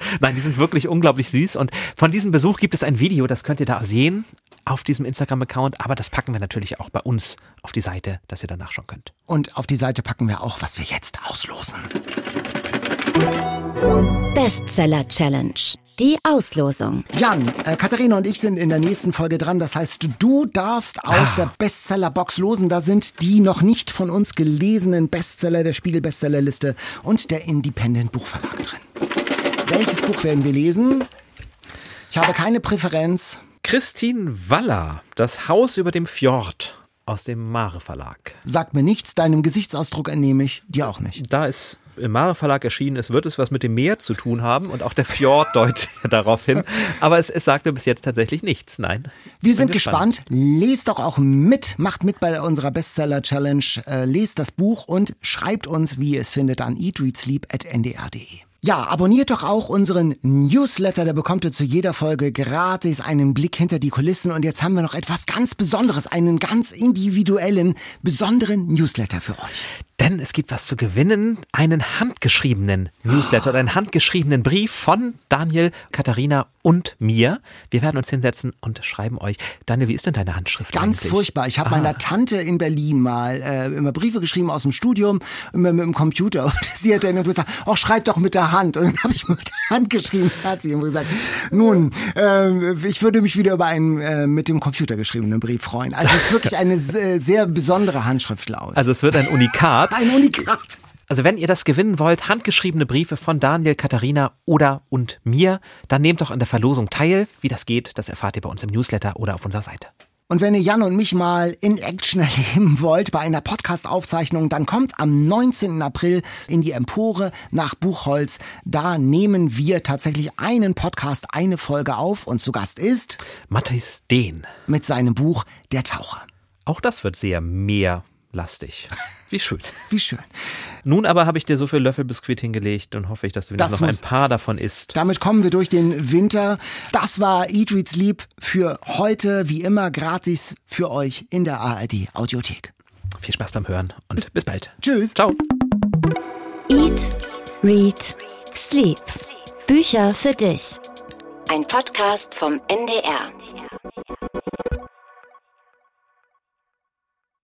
Nein, die sind wirklich unglaublich süß. Und von diesem Besuch gibt es ein Video, das könnt ihr da sehen auf diesem Instagram-Account. Aber das packen wir natürlich auch bei uns auf die Seite, dass ihr da nachschauen könnt. Und auf die Seite packen wir auch, was wir jetzt auslosen. Bestseller Challenge. Die Auslosung. Jan, äh, Katharina und ich sind in der nächsten Folge dran. Das heißt, du darfst aus ah. der Bestseller-Box losen. Da sind die noch nicht von uns gelesenen Bestseller der Spiegel-Bestsellerliste und der Independent-Buchverlag drin. Welches Buch werden wir lesen? Ich habe keine Präferenz. Christine Waller, Das Haus über dem Fjord aus dem Mare Verlag. Sagt mir nichts, deinem Gesichtsausdruck entnehme ich, dir auch nicht. Da es im Mare Verlag erschienen ist, wird es was mit dem Meer zu tun haben und auch der Fjord deutet darauf hin. Aber es, es sagte bis jetzt tatsächlich nichts, nein. Wir sind gespannt. Lest doch auch mit, macht mit bei unserer Bestseller-Challenge, äh, lest das Buch und schreibt uns, wie ihr es findet, an eat read sleep at n d r punkt d e. Ja, abonniert doch auch unseren Newsletter, da bekommt ihr zu jeder Folge gratis einen Blick hinter die Kulissen. Und jetzt haben wir noch etwas ganz Besonderes, einen ganz individuellen, besonderen Newsletter für euch. Denn es gibt was zu gewinnen, einen handgeschriebenen Newsletter oder einen handgeschriebenen Brief von Daniel, Katharina und mir. Wir werden uns hinsetzen und schreiben euch. Daniel, wie ist denn deine Handschrift Ganz eigentlich? furchtbar. Ich habe ah. meiner Tante in Berlin mal äh, immer Briefe geschrieben aus dem Studium, immer mit dem Computer. Und sie hat dann gesagt, oh, schreib doch mit der Hand. Und dann habe ich mit der Hand geschrieben. Hat sie immer gesagt, nun, äh, ich würde mich wieder über einen äh, mit dem Computer geschriebenen Brief freuen. Also es ist wirklich eine sehr, sehr besondere Handschrift, Laura. Also es wird ein Unikat. Ein Unikat. Also wenn ihr das gewinnen wollt, handgeschriebene Briefe von Daniel, Katharina oder und mir, dann nehmt doch an der Verlosung teil. Wie das geht, das erfahrt ihr bei uns im Newsletter oder auf unserer Seite. Und wenn ihr Jan und mich mal in Action erleben wollt bei einer Podcast-Aufzeichnung, dann kommt am neunzehnten April in die Empore nach Buchholz. Da nehmen wir tatsächlich einen Podcast, eine Folge auf und zu Gast ist Mathis Dehn mit seinem Buch Der Taucher. Auch das wird sehr meerlastig. Wie schön. Wie schön. Nun aber habe ich dir so viel Löffelbiskuit hingelegt und hoffe ich, dass du das noch ein paar davon isst. Damit kommen wir durch den Winter. Das war Eat, Read, Sleep für heute. Wie immer gratis für euch in der A R D Audiothek. Viel Spaß beim Hören und bis, bis bald. Tschüss. Ciao. Eat, Read, Sleep. Bücher für dich. Ein Podcast vom N D R.